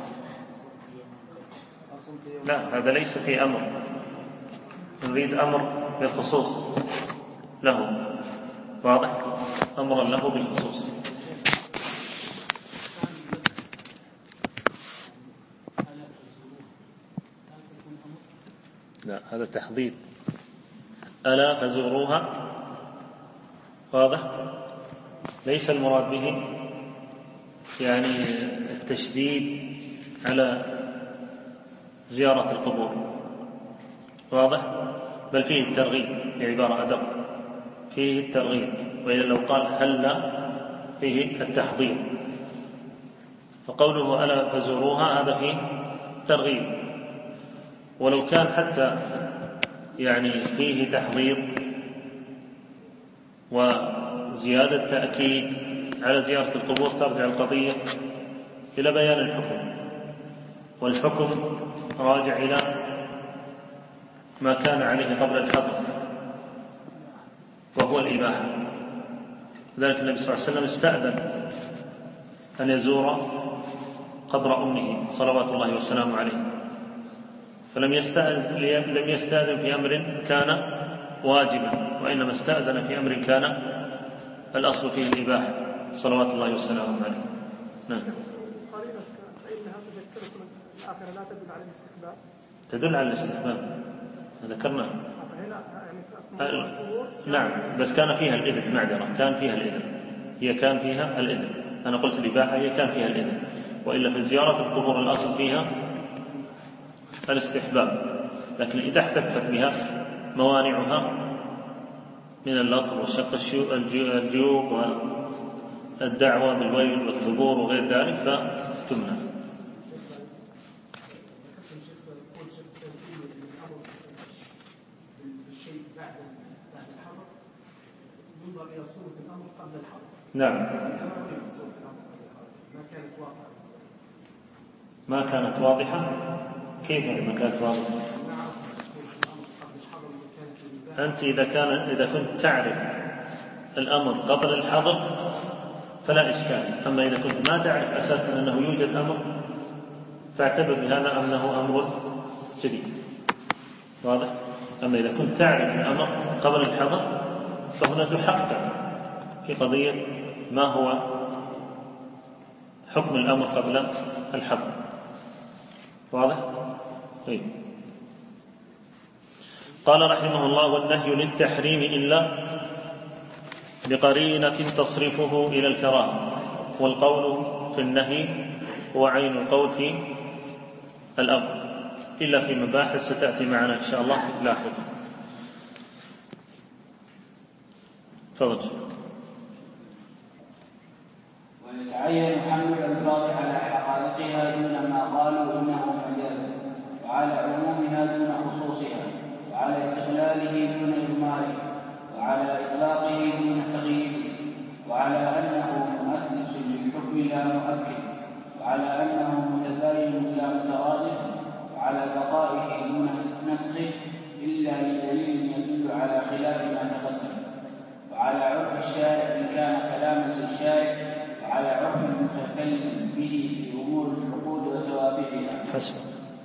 لا، هذا ليس في أمر، نريد أمر بالخصوص له. واضح؟ أمرا له بالخصوص. لا، هذا تحضيض. ألا فزوروها. واضح؟ ليس المراد به يعني التشديد على زيارة القبور. واضح؟ بل فيه الترغيب، بعبارة أدق فيه الترغيب، وإذا لو قال هلا فيه التحضير. فقوله ألا فزوروها هذا فيه ترغيب، ولو كان حتى يعني فيه تحضير وزيادة تأكيد على زيارة القبور ترجع القضية إلى بيان الحكم، والحكم راجع إلى ما كان عليه قبل الحظر وهو الإباحة. لذلك النبي صلى الله عليه وسلم استأذن أن يزور قبر أمه صلوات الله وسلامه عليه، فلم يستأذن في أمر كان واجبا، وإنما استأذن في أمر كان الأصل فيه الإباحة صلوات الله وسلامه عليه. نعم. تدل على الاستحباب، ذكرنا. نعم، بس كان فيها الإذن، معذرة، كان فيها الإذن، هي كان فيها الإذن. أنا قلت الإباحة، هي كان فيها الإذن، وإلا في زيارة القبور الأصل فيها الاستحباب. لكن إذا احتفت بها موانعها من اللطم وشق الجيوب والدعوة بالويل والثبور وغير ذلك فتمنع. نعم، ما كانت واضحة. كيف يعني ما كانت واضحة؟ أنت إذا كنت تعرف الأمر قبل الحظر فلا إشكال، أما إذا كنت ما تعرف أساسا أنه يوجد أمر فاعتبر بهذا أنه أمر جديد. واضح؟ أما إذا كنت تعرف الأمر قبل الحظر فهنا تحقق في قضية ما هو حكم الأمر قبل الحظر. واضح؟ طيب. قال رحمه الله: والنهي للتحريم إلا بقرينة تصرفه إلى الكراهة. والقول في النهي هو عين القول في الأمر، إلا في مباحث ستأتي معنا إن شاء الله لاحقا. تفضل. ويتعين حمل الألفاظ على حقائقها دون ما قالوا إنه مجاز، وعلى عمومها دون خصوصها، وعلى استقلاله دون إضماره، وعلى إطلاقه دون تغييره، وعلى أنه مؤسس للحكم لا مؤكد، وعلى أنه متباين لا مترادف، وعلى بقائه دون نسخه إلا لدليل يدل على خلاف ما تقدم. الشارع إن كان كلاما للشارع على عرف المتكلم به في أمور العقود وتوابعها. حسن.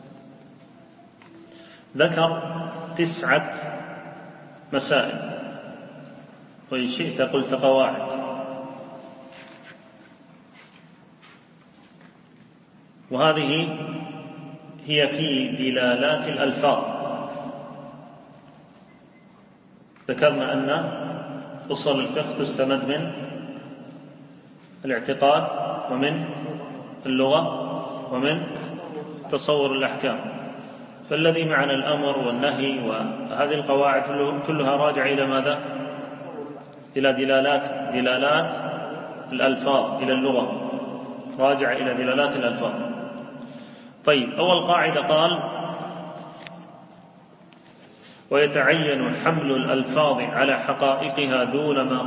ذكر 9 مسائل، وإن شئت قلت قواعد، وهذه هي في دلالات الألفاظ. ذكرنا أن أصول الفقه تستمد من الاعتقاد ومن اللغة ومن تصور الأحكام، فالذي معنى الأمر والنهي وهذه القواعد كلها راجعة إلى ماذا؟ إلى دلالات الألفاظ، إلى اللغة، راجعة إلى دلالات الألفاظ. طيب، أول قاعدة قال: ويتعين حمل الألفاظ على حقائقها دون ما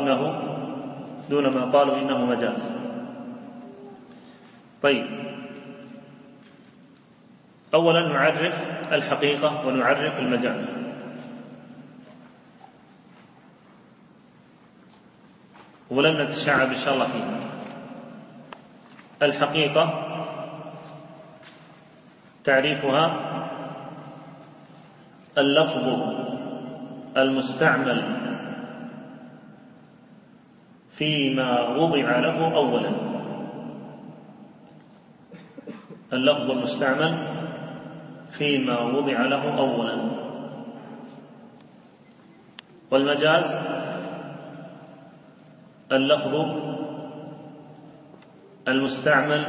قالوا إنه مجاز. طيب، أولا نعرف الحقيقة ونعرف المجاز. ولن نتشعب إن شاء الله فيها. الحقيقة تعريفها اللفظ المستعمل فيما وضع له أولا. اللفظ المستعمل فيما وضع له أولا. والمجاز اللفظ المستعمل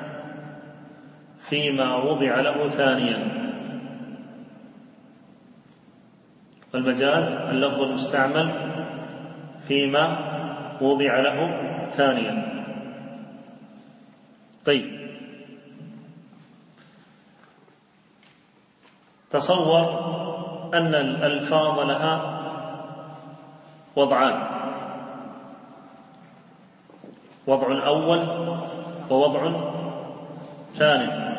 فيما وضع له ثانيا. والمجاز اللفظ المستعمل فيما وضع له ثانيا. طيب، تصور أن الألفاظ لها وضعان: وضع أول ووضع ثاني.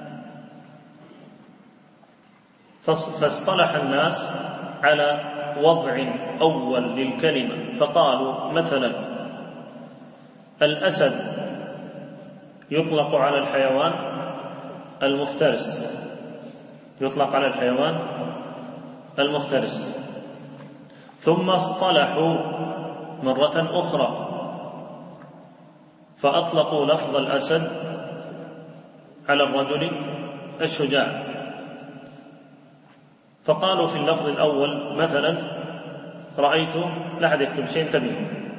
فاصطلح الناس على وضع أول للكلمة، فقالوا مثلا: الأسد يطلق على الحيوان المفترس، يطلق على الحيوان المفترس. ثم اصطلحوا مرة أخرى فأطلقوا لفظ الأسد على الرجل الشجاع، فقالوا في اللفظ الأول مثلا: رأيت، لا أحد يكتب شيء، انتبه،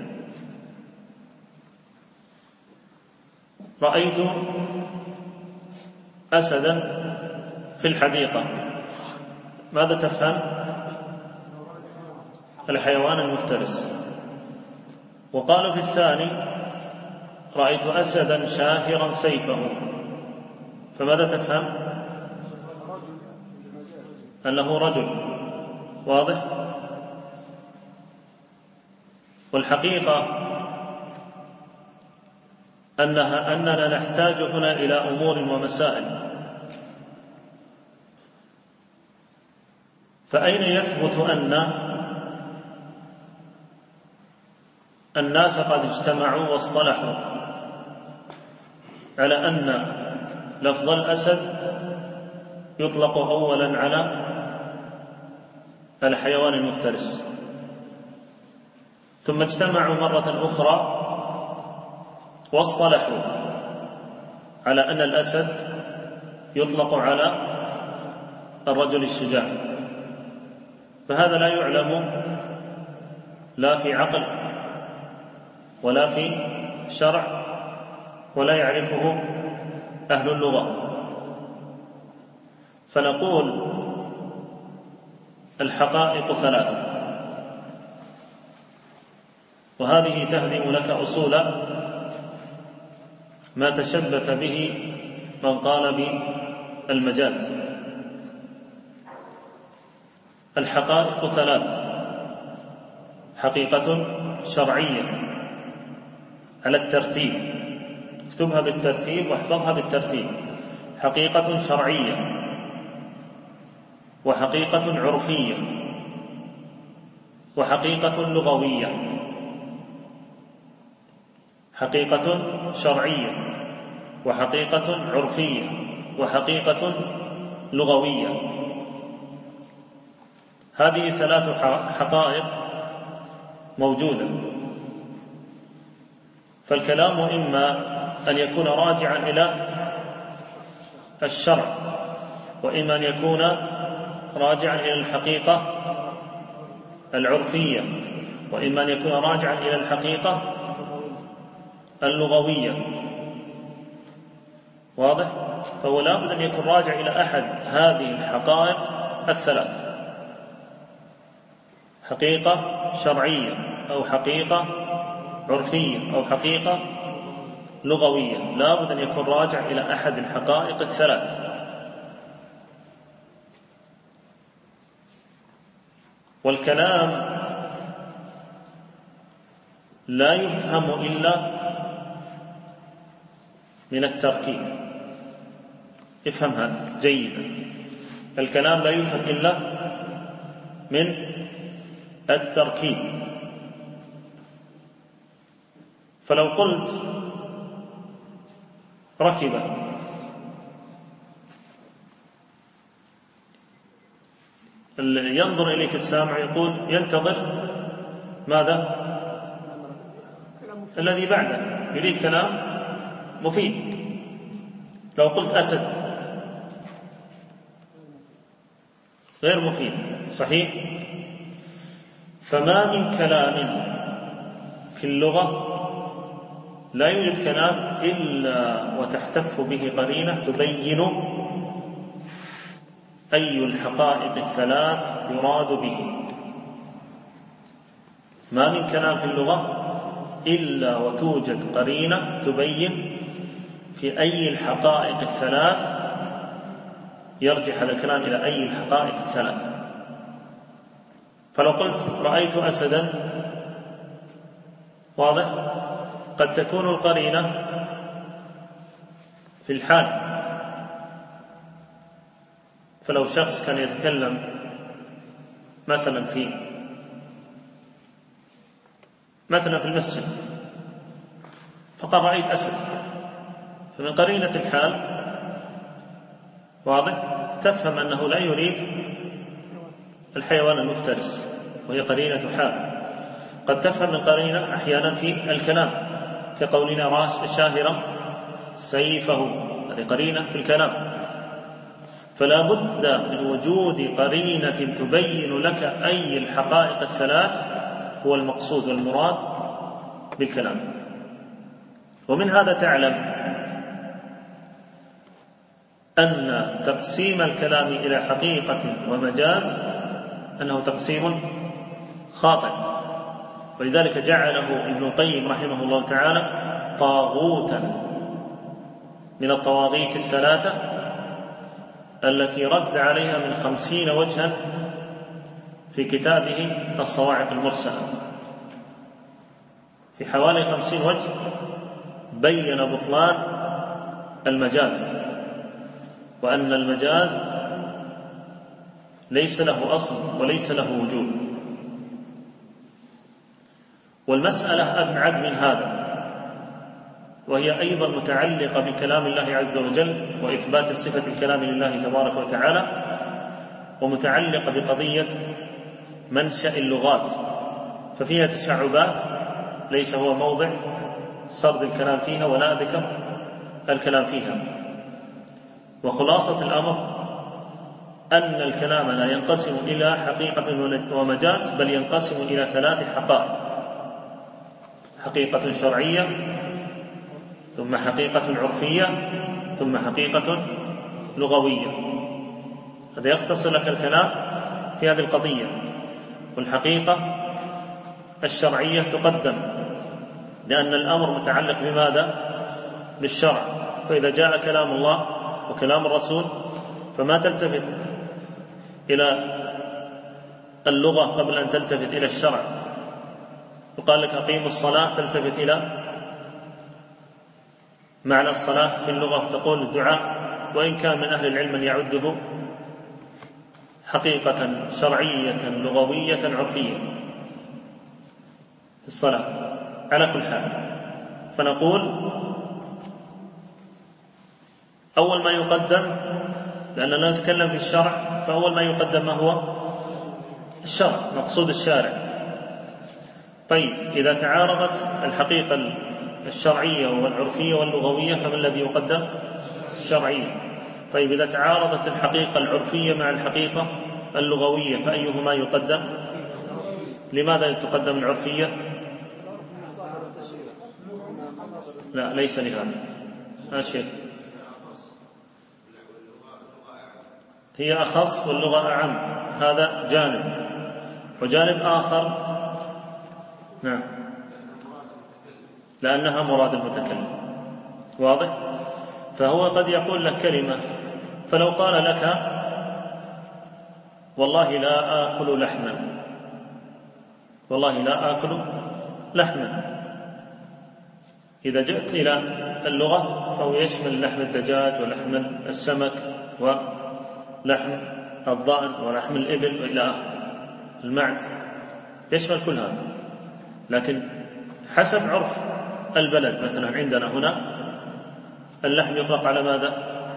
رأيت أسدا في الحديقة. ماذا تفهم؟ الحيوان المفترس. وقالوا في الثاني: رأيت أسدا شاهرا سيفه. فماذا تفهم؟ أنه رجل. واضح؟ والحقيقة أننا نحتاج هنا إلى أمور ومسائل. فأين يثبت أن الناس قد اجتمعوا واصطلحوا على أن لفظ الأسد يطلق أولا على الحيوان المفترس، ثم اجتمعوا مرة أخرى واصطلحوا على أن الأسد يطلق على الرجل الشجاع؟ فهذا لا يعلم لا في عقل ولا في شرع ولا يعرفه أهل اللغة. فنقول: الحقائق 3، وهذه تهدم لك أصول ما تشبث به من قال بالمجاز. الحقائق 3: حقيقة شرعية على الترتيب، اكتبها بالترتيب واحفظها بالترتيب: حقيقة شرعية، وحقيقة عرفية، وحقيقة لغوية. حقيقة شرعية، وحقيقة عرفية، وحقيقة لغوية. هذه 3 حقائق موجودة. فالكلام إما أن يكون راجعا إلى الشرع، وإما أن يكون راجعا إلى الحقيقة العرفية، وإما أن يكون راجعا إلى الحقيقة اللغوية. واضح؟ فهو لا بد أن يكون راجع إلى أحد هذه الحقائق الثلاث: حقيقة شرعية، أو حقيقة عرفية، أو حقيقة لغوية. لا بد أن يكون راجع إلى أحد الحقائق الثلاث. والكلام لا يفهم إلا من التركيب. افهم هذا جيدا. الكلام لا يفهم إلا من التركيب. فلو قلت ركب، ينظر إليك السامع يقول ينتظر ماذا؟ الذي بعده، يريد كلام مفيد. لو قلت أسد غير مفيد، صحيح؟ فما من كلام في اللغة لا يوجد كلام إلا وتحتف به قرينة تبين أي الحقائق الثلاث يراد به. ما من كلام في اللغة إلا وتوجد قرينة تبين في أي الحقائق الثلاث يرجع هذا الكلام إلى أي الحقائق الثلاث. فلو قلت رأيت أسدا، واضح؟ قد تكون القرينة في الحال. فلو شخص كان يتكلم مثلا في المسجد فقال رأيت أسد، فمن قرينة الحال، واضح، تفهم أنه لا يريد الحيوان المفترس، وهي قرينة حال. قد تفهم من قرينة أحيانا في الكلام، كقولنا راس شاهرة سيفه، هذه قرينة في الكلام. فلا بد من وجود قرينة تبين لك أي الحقائق الثلاث هو المقصود والمراد بالكلام. ومن هذا تعلم أن تقسيم الكلام إلى حقيقة ومجاز أنه تقسيم خاطئ، ولذلك جعله ابن القيم رحمه الله تعالى طاغوتا من الطواغيت الثلاثة التي رد عليها من 50 وجها في كتابه الصواعق المرسلة. في حوالي 50 وجه بين بطلان المجاز، وأن المجاز ليس له أصل وليس له وجود. والمسألة أبعد من هذا، وهي أيضا متعلقة بكلام الله عز وجل وإثبات صفة الكلام لله تبارك وتعالى، ومتعلقة بقضية منشأ اللغات، ففيها تشعبات ليس هو موضع سرد الكلام فيها ولا ذكر الكلام فيها. وخلاصة الأمر أن الكلام لا ينقسم إلى حقيقة ومجاز، بل ينقسم إلى 3 حقائق: حقيقة شرعية، ثم حقيقة عرفية، ثم حقيقة لغوية. هذا يختصر لك الكلام في هذه القضية. والحقيقة الشرعية تقدم، لأن الأمر متعلق بماذا؟ بالشرع. فإذا جاء كلام الله وكلام الرسول فما تلتفت إلى اللغة قبل أن تلتفت إلى الشرع. يقال لك أقيموا الصلاة، تلتفت إلى معنى الصلاة في اللغة فتقول الدعاء، وإن كان من أهل العلم من يعده حقيقة شرعية لغوية عرفية في الصلاة. على كل حال، فنقول أول ما يقدم، لأننا نتكلم في الشرع، فأول ما يقدم ما هو الشرع، مقصود الشارع. طيب إذا تعارضت الحقيقة الشرعية والعرفية واللغوية فما الذي يقدم؟ الشرعية. طيب إذا تعارضت الحقيقة العرفية مع الحقيقة اللغوية فأيهما يقدم؟ لماذا تقدم العرفية؟ لا، ليس لهذا. شيخ، هي أخص واللغة أعم، هذا جانب، وجانب آخر نعم لأنها مراد المتكلم. واضح؟ فهو قد يقول لك كلمة، فلو قال لك والله لا آكل لحما، والله لا آكل لحما، إذا جئت إلى اللغة فهو يشمل لحم الدجاج ولحم السمك ولحم الضأن ولحم الإبل وإلى آخره، المعز، يشمل كل هذا. لكن حسب عرف البلد، مثلا عندنا هنا اللحم يطلق على ماذا؟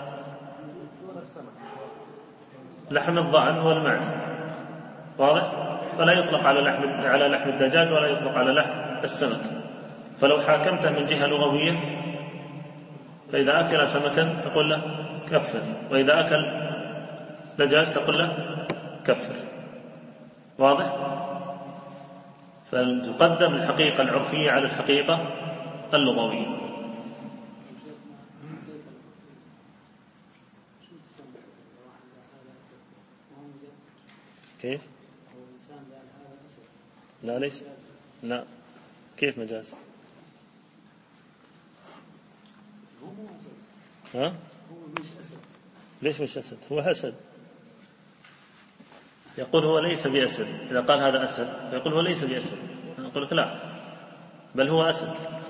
لحم الضأن والمعز، واضح؟ فلا يطلق على لحم الدجاج ولا يطلق على لحم السمك. فلو حاكمته من جهة لغوية فإذا أكل سمكا تقول له كفر، وإذا أكل دجاج تقول له كفر. واضح؟ فتقدم الحقيقة العرفية على الحقيقة اللغوية. كيف؟ لا ليش؟ لا، كيف مجاز؟ ها؟ ليش مش أسد؟ هو أسد. يقول هو ليس بأسد. إذا قال هذا أسد يقول هو ليس بأسد، أقول لك لا، بل هو أسد،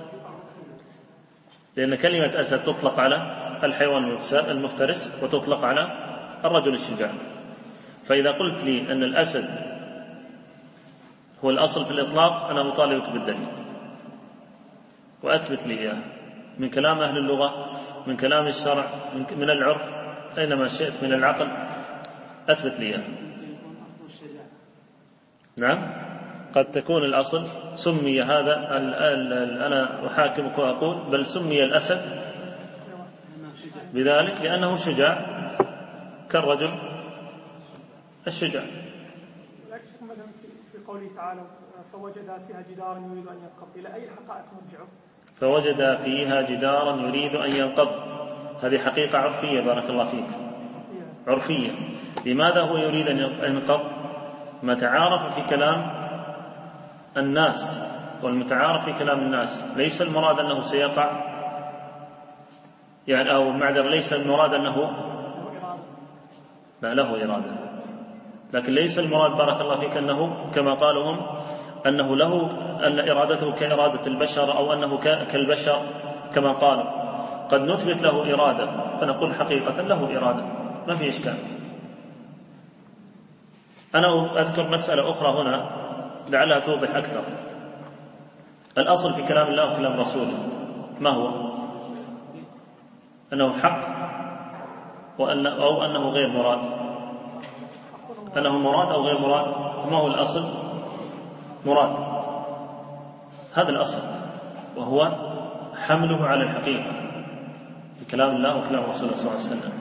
لأن كلمة أسد تطلق على الحيوان المفترس وتطلق على الرجل الشجاع. فإذا قلت لي أن الأسد هو الأصل في الإطلاق أنا أطالبك بالدليل وأثبت لي إياه من كلام أهل اللغة، من كلام الشرع، من العرف، أينما شئت، من العقل، أثبت لي إياه. نعم، قد تكون الأصل سمي هذا أنا أحاكمك وأقول بل سمي الأسد بذلك لأنه شجاع كالرجل الشجاع. في قوله تعالى فوجد فيها جدارا يريد أن ينقض، إلى أي حقائق نرجعه؟ فوجد فيها جدارا يريد أن ينقض، هذه حقيقة عرفية، بارك الله فيك، عرفية. لماذا هو يريد أن ينقض؟ ما تعارف في كلام الناس، والمتعارف في كلام الناس ليس المراد أنه سيقع، يعني أو معذر، ليس المراد أنه لا له إرادة، لكن ليس المراد بارك الله فيك أنه كما قالوا هم أنه له، أن إرادته كإرادة البشر أو أنه كالبشر كما قالوا. قد نثبت له إرادة فنقول حقيقة له إرادة، ما في إشكال. أنا أذكر مسألة أخرى هنا لعلها توضح أكثر. الأصل في كلام الله وكلام رسوله ما هو؟ أنه حق أو أنه غير مراد، أنه مراد أو غير مراد. ما هو الأصل؟ مراد، هذا الأصل، وهو حمله على الحقيقة في كلام الله وكلام رسوله صلى الله عليه وسلم.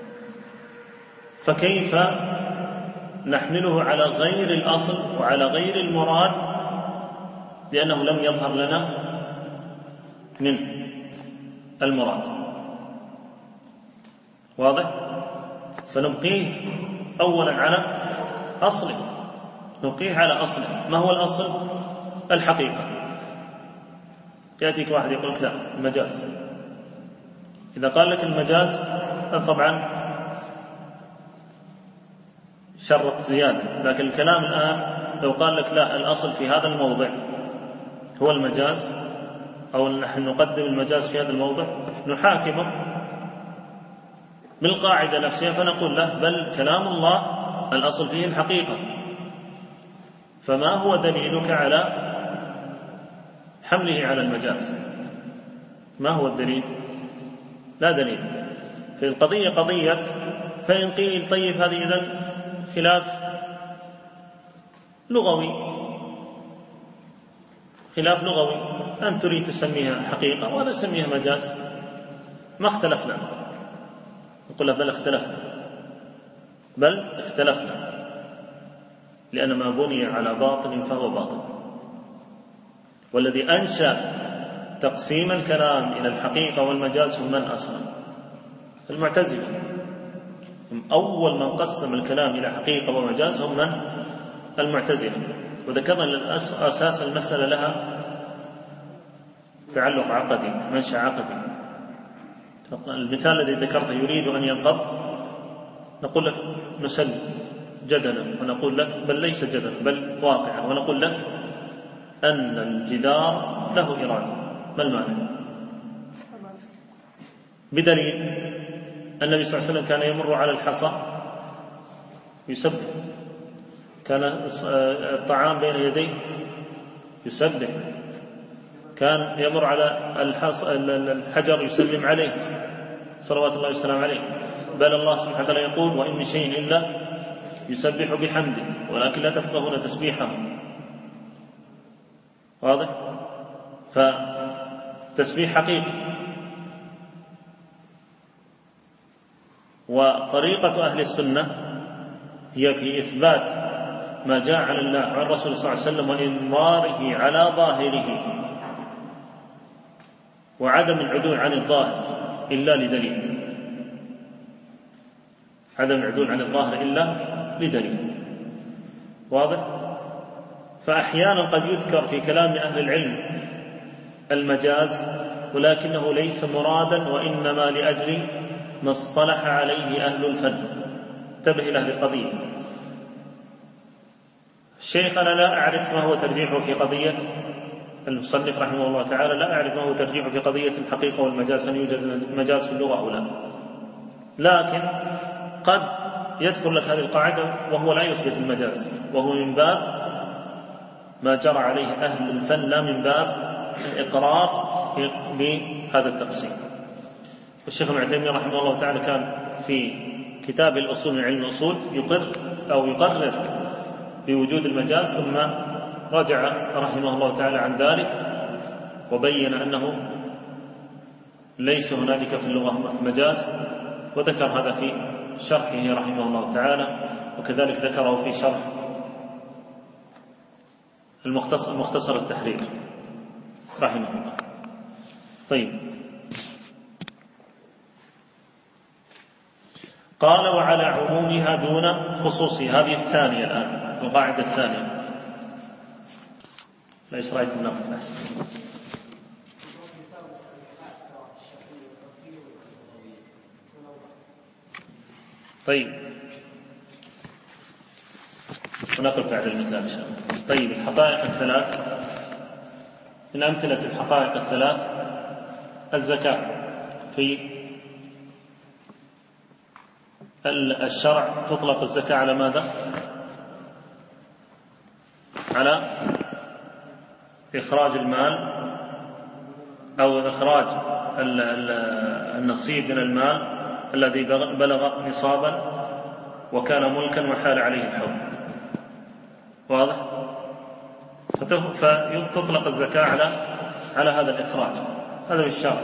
فكيف نحمله على غير الأصل وعلى غير المراد لأنه لم يظهر لنا من المراد؟ واضح؟ فنبقيه أولا على أصله، نبقيه على أصله. ما هو الأصل؟ الحقيقة. يأتيك واحد يقول لك لا المجاز، إذا قال لك المجاز طبعا شرط زيادة، لكن الكلام الآن لو قال لك لا الأصل في هذا الموضع هو المجاز، أو نحن نقدم المجاز في هذا الموضع، نحاكمه بالقاعدة نفسها فنقول له بل كلام الله الأصل فيه الحقيقة، فما هو دليلك على حمله على المجاز؟ ما هو الدليل؟ لا دليل. في القضية قضية، فإن قيل طيب هذه إذن خلاف لغوي، خلاف لغوي، أنت تريد تسميها حقيقة ولا تسميها مجاز، ما اختلفنا. نقول بل اختلفنا، بل اختلفنا، لأن ما بني على باطل فهو باطل. والذي أنشأ تقسيم الكلام إلى الحقيقة والمجاز هم من أصلا؟ المعتزلة. أول من قسم الكلام إلى حقيقة ومجاز هم من؟ المعتزلة. وذكرنا أن أساس المسألة لها تعلق عقدي، منشأ عقدي. المثال الذي ذكرته يريد أن ينقض، نقول لك نسلم جدلا، ونقول لك بل ليس جدلا بل واقعا، ونقول لك أن الجدار له إرادة. ما المعنى؟ بدليل النبي صلى الله عليه وسلم كان يمر على الحصى يسبح، كان الطعام بين يديه يسبح، كان يمر على الحجر يسلم عليه صلوات الله والسلام عليه. بل الله سبحانه وتعالى يقول وإن من شيء إلا يسبح بحمده ولكن لا تفقهون تسبيحه. واضح؟ فتسبيح حقيقي. وطريقة أهل السنة هي في إثبات ما جاء عن الله وعن الرسول صلى الله عليه وسلم وإمراره على ظاهره، وعدم العدول عن الظاهر إلا لدليل، عدم العدول عن الظاهر إلا لدليل. واضح؟ فأحيانا قد يذكر في كلام أهل العلم المجاز ولكنه ليس مرادا، وإنما لأجل ما اصطلح عليه أهل الفن. انتبه إلى هذه القضية. الشيخ أنا لا أعرف ما هو ترجيحه في قضية المصنف رحمه الله تعالى، لا أعرف ما هو ترجيحه في قضية الحقيقة والمجاز، أن يوجد مجاز في اللغة أو لا، لكن قد يذكر لك هذه القاعدة وهو لا يثبت المجاز، وهو من باب ما جرى عليه أهل الفن، لا من باب الإقرار بهذا التقسيم. الشيخ ابن عثيمين رحمه الله تعالى كان في كتاب الأصول من علم الأصول يقرر بوجود المجاز، ثم رجع رحمه الله تعالى عن ذلك وبين أنه ليس هنالك في اللغة مجاز، وذكر هذا في شرحه رحمه الله تعالى، وكذلك ذكره في شرح المختصر التحرير رحمه الله. طيب، قال وعلى عمومها دون خصوصها. هذه الثانية الآن، القاعدة الثانية. ليش رأيكم ناخذ بحث؟ طيب، ونقف بعد المثال إن شاء الله. طيب، الحقائق الثلاث. من أمثلة الحقائق الثلاث الزكاة. في الشرع تطلق الزكاة على ماذا؟ على إخراج المال أو إخراج النصيب من المال الذي بلغ نصابا وكان ملكا وحال عليه الحول. واضح؟ فتطلق الزكاة على هذا الإخراج. هذا بالشرع.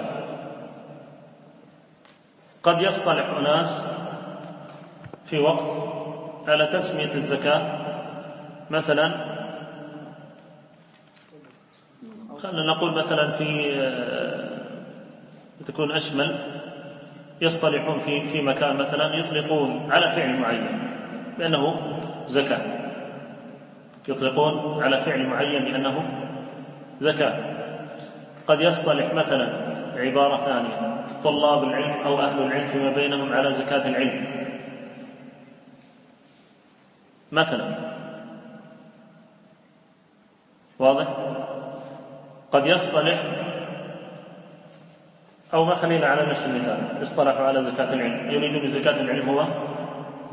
قد يصطلح أناس في وقت على تسمية الزكاة، مثلا خلينا نقول مثلا تكون أشمل، يصطلحون في مكان مثلا يطلقون على فعل معين بأنه زكاة، يطلقون على فعل معين بأنه زكاة. قد يصطلح مثلا عبارة ثانية طلاب العلم أو أهل العلم فيما بينهم على زكاة العلم مثلا. واضح؟ قد يصطلح، أو ما خلينا على نفس المثال، اصطلحوا على زكاة العلم، يريد بزكاة العلم هو